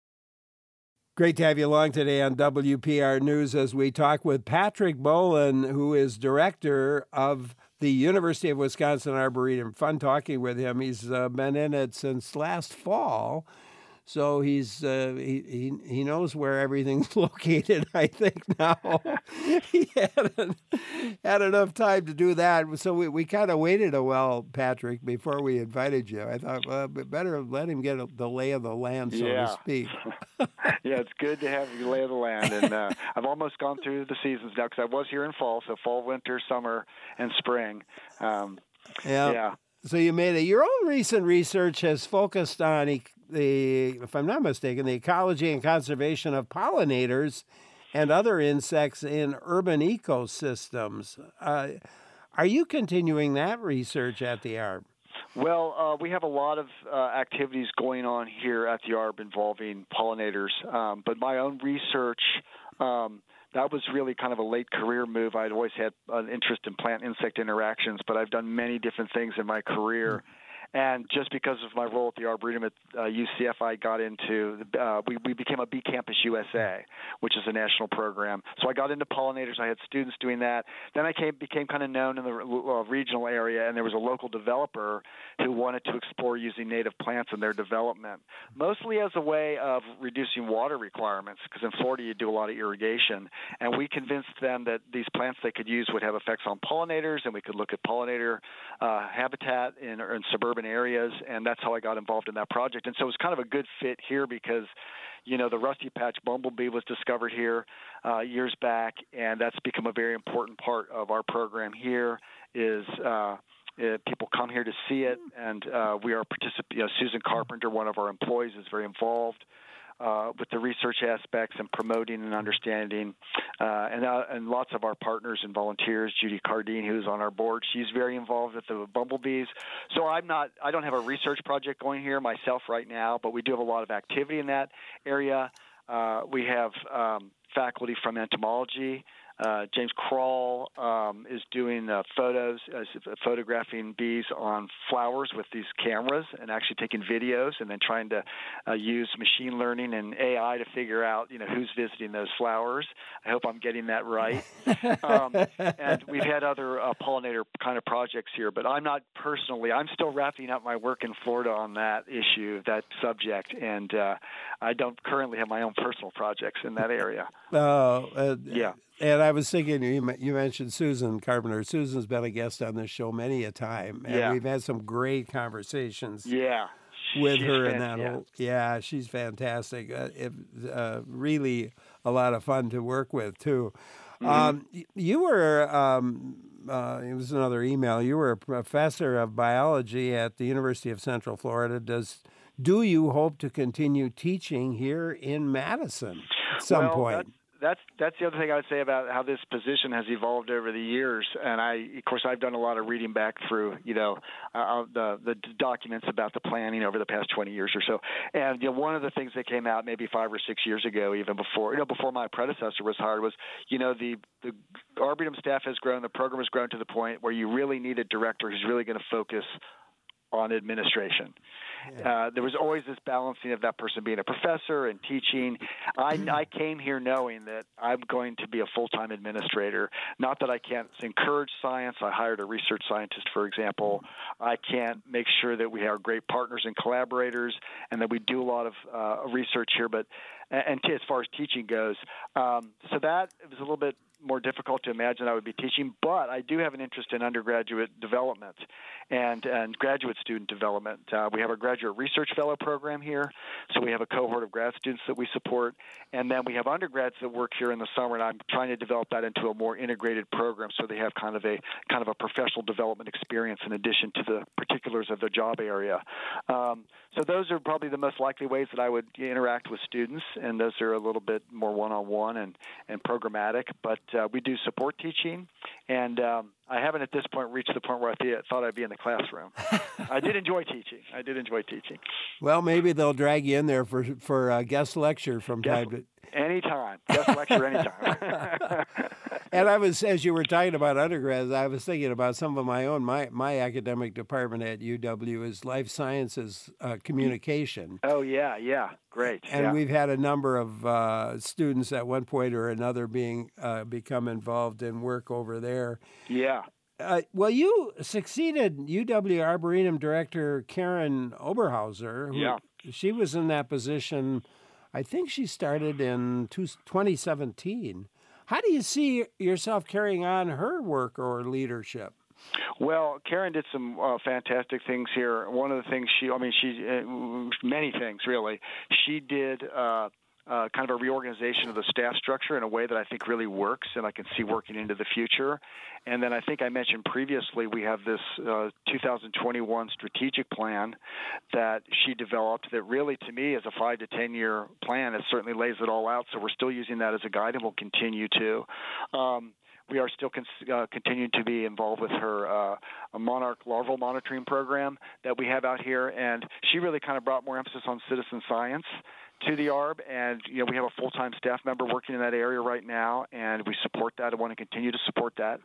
Great to have you along today on W P R News as we talk with Patrick Boland, who is director of the University of Wisconsin Arboretum. Fun talking with him. He's uh, been in it since last fall, so he's uh, he, he he knows where everything's located. I think now he had, had enough time to do that, so we, we kind of waited a while, Patrick, before we invited you. I thought, well, better let him get the lay of the land, so Yeah. to speak. Yeah, it's good to have the lay of the land, and uh, I've almost gone through the seasons now because I was here in fall, so fall, winter, summer, and spring. Um, Yeah. yeah. So you made it. Your own recent research has focused on e- the, if I'm not mistaken, the ecology and conservation of pollinators and other insects in urban ecosystems. Uh, are you continuing that research at the A R B? Well, uh, we have a lot of uh, activities going on here at the A R B involving pollinators, um, but my own research, um, that was really kind of a late career move. I'd always had an interest in plant-insect interactions, but I've done many different things in my career. And just because of my role at the Arboretum at uh, U C F, I got into, uh, we, we became a Bee Campus U S A, which is a national program. So I got into pollinators. I had students doing that. Then I came, became kind of known in the uh, regional area, and there was a local developer who wanted to explore using native plants in their development, mostly as a way of reducing water requirements, because in Florida you do a lot of irrigation. And we convinced them that these plants they could use would have effects on pollinators, and we could look at pollinator uh, habitat in, in suburban areas, and that's how I got involved in that project. And so it was kind of a good fit here because, you know, the rusty patch bumblebee was discovered here uh, years back, and that's become a very important part of our program here is uh, uh, people come here to see it, and uh, we are participating. You know, Susan Carpenter, one of our employees, is very involved Uh, with the research aspects and promoting and understanding, uh, and uh, and lots of our partners and volunteers. Judy Cardine, who's on our board, she's very involved with the bumblebees. So I'm not, I don't have a research project going here myself right now, but we do have a lot of activity in that area. Uh, we have um, faculty from entomology. Uh, James Kroll um, is doing uh, photos, uh, photographing bees on flowers with these cameras and actually taking videos and then trying to uh, use machine learning and A I to figure out, you know, who's visiting those flowers. I hope I'm getting that right. um, and we've had other uh, pollinator kind of projects here, but I'm not personally, I'm still wrapping up my work in Florida on that issue, that subject, and uh, I don't currently have my own personal projects in that area. Oh, uh, yeah. And I was thinking, you you mentioned Susan Carpenter. Susan's been a guest on this show many a time, and Yeah. we've had some great conversations. Yeah. With She's her fan- and that yeah. whole, yeah, she's fantastic. Uh, it, uh, really a lot of fun to work with too. Mhm. Um, y- you were, um, uh, it was another email. You were a professor of biology at the University of Central Florida. Does do you hope to continue teaching here in Madison at some well, point? That's, that's that's the other thing I would say about how this position has evolved over the years. And I, of course, I've done a lot of reading back through, you know, uh, the the documents about the planning over the past twenty years or so. And you know, one of the things that came out maybe five or six years ago, even before, you know, before my predecessor was hired, was, you know, the the Arboretum staff has grown, the program has grown to the point where you really need a director who's really going to focus on administration. Uh, there was always this balancing of that person being a professor and teaching. I, I came here knowing that I'm going to be a full-time administrator. Not that I can't encourage science. I hired a research scientist, for example. I can't make sure that we have great partners and collaborators and that we do a lot of uh, research here. But and t- as far as teaching goes, um, so that it was a little bit more difficult to imagine I would be teaching, but I do have an interest in undergraduate development and, and graduate student development. Uh, we have a graduate research fellow program here, so we have a cohort of grad students that we support, and then we have undergrads that work here in the summer, and I'm trying to develop that into a more integrated program so they have kind of a kind of a professional development experience in addition to the particulars of their job area. Um, so those are probably the most likely ways that I would interact with students, and those are a little bit more one-on-one and, and programmatic, but uh, we do support teaching, and um, I haven't at this point reached the point where I th- thought I'd be in the classroom. I did enjoy teaching. I did enjoy teaching. Well, maybe they'll drag you in there for for a guest lecture from Guest, time to anytime. Guest lecture anytime. And I was, as you were talking about undergrads, I was thinking about some of my own. My my academic department at U W is life sciences uh, communication. Oh yeah, yeah, great. And yeah. we've had a number of uh, students at one point or another being uh, become involved in work over there. Yeah. Uh, well, you succeeded U W Arboretum Director Karen Oberhauser. Who, Yeah. She was in that position, I think she started in twenty seventeen. How do you see yourself carrying on her work or leadership? Well, Karen did some uh, fantastic things here. One of the things she, I mean, she, uh, many things really. She did uh, uh, kind of a reorganization of the staff structure in a way that I think really works and I can see working into the future. And then I think I mentioned previously we have this uh, two thousand twenty-one strategic plan that she developed that really, to me, is a five to ten year plan. It certainly lays it all out. So we're still using that as a guide and we'll continue to. Um, We are still con- uh, continuing to be involved with her uh, a monarch larval monitoring program that we have out here, and she really kind of brought more emphasis on citizen science to the A R B, and you know we have a full-time staff member working in that area right now, and we support that. I want to continue to support that.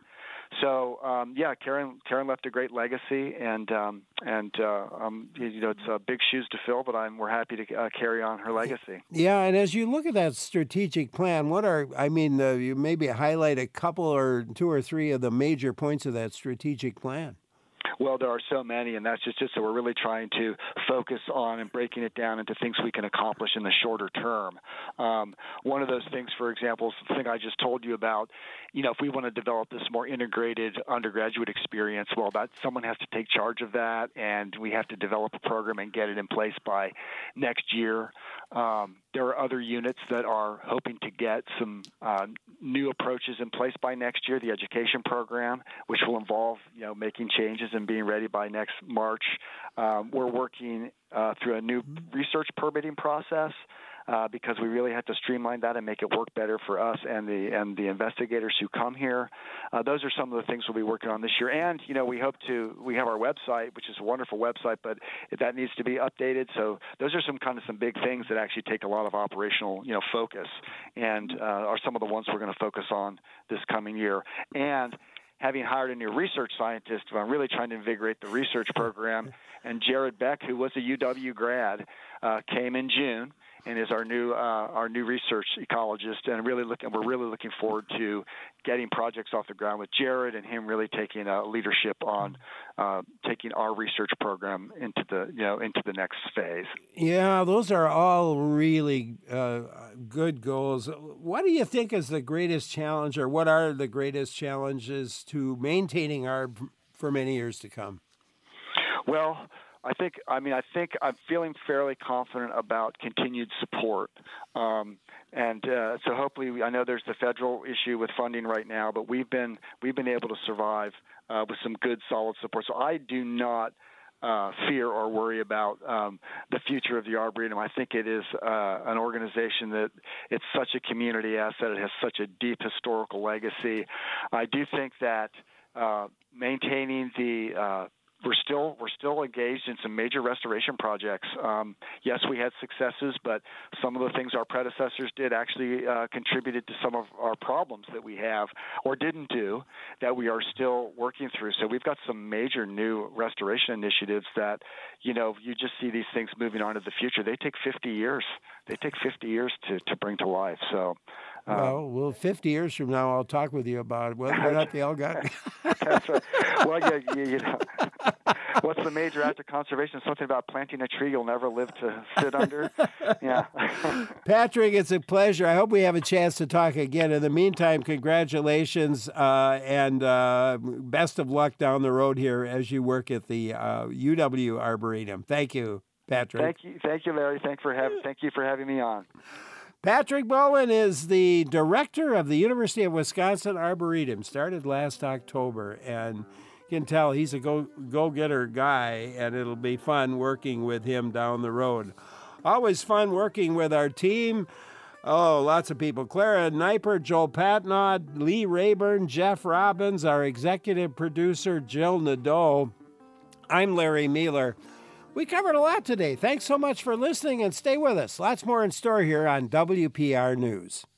So um, yeah, Karen Karen left a great legacy, and um, and uh, um, you know it's uh, big shoes to fill, but I'm we're happy to uh, carry on her legacy. Yeah, and as you look at that strategic plan, what are I mean, uh, you maybe highlight a couple or two or three of the major points of that strategic plan. Well, there are so many, and that's just it. So we're really trying to focus on and breaking it down into things we can accomplish in the shorter term. Um, one of those things, for example, is the thing I just told you about. You know, if we want to develop this more integrated undergraduate experience, well, that someone has to take charge of that, and we have to develop a program and get it in place by next year. Um, there are other units that are hoping to get some uh, new approaches in place by next year. The education program, which will involve you know making changes and being ready by next March. Um, we're working uh, through a new research permitting process uh, because we really have to streamline that and make it work better for us and the and the investigators who come here. Uh, those are some of the things we'll be working on this year. And you know, we hope to. We have our website, which is a wonderful website, but that needs to be updated. So those are some kind of some big things that actually take a lot of operational you know focus, and uh, are some of the ones we're going to focus on this coming year. And having hired a new research scientist, I'm really trying to invigorate the research program. And Jared Beck, who was a U W grad, uh, came in June and is our new uh, our new research ecologist. And really looking, we're really looking forward to getting projects off the ground with Jared and him really taking uh, leadership on uh, taking our research program into the you know into the next phase. Yeah, those are all really uh, good goals. What do you think is the greatest challenge, or what are the greatest challenges to maintaining A R B for many years to come? Well, I think, I mean, I think I'm feeling fairly confident about continued support. Um, and uh, so hopefully, we, I know there's the federal issue with funding right now, but we've been, we've been able to survive uh, with some good, solid support. So I do not uh, fear or worry about um, the future of the Arboretum. I think it is uh, an organization that it's such a community asset. It has such a deep historical legacy. I do think that uh, maintaining the uh, We're still we're still engaged in some major restoration projects. Um, yes, we had successes, but some of the things our predecessors did actually uh, contributed to some of our problems that we have or didn't do that we are still working through. So we've got some major new restoration initiatives that, you know, you just see these things moving on to the future. They take fifty years. They take fifty years to, to bring to life. So. Um, well, well, fifty years from now, I'll talk with you about it, whether or not they all got. That's right. Well, yeah, you, you know, what's the major act of conservation? Something about planting a tree you'll never live to sit under. Yeah. Patrick, it's a pleasure. I hope we have a chance to talk again. In the meantime, congratulations uh, and uh, best of luck down the road here as you work at the uh, U W Arboretum. Thank you, Patrick. Thank you, thank you, Larry. Thank for having. Thank you for having me on. Patrick Bowen is the director of the University of Wisconsin Arboretum. Started last October, and you can tell he's a go, go-getter guy, and it'll be fun working with him down the road. Always fun working with our team. Oh, lots of people. Clara Kniper, Joel Patnod, Lee Rayburn, Jeff Robbins, our executive producer, Jill Nadeau. I'm Larry Mueller. We covered a lot today. Thanks so much for listening, and stay with us. Lots more in store here on W P R News.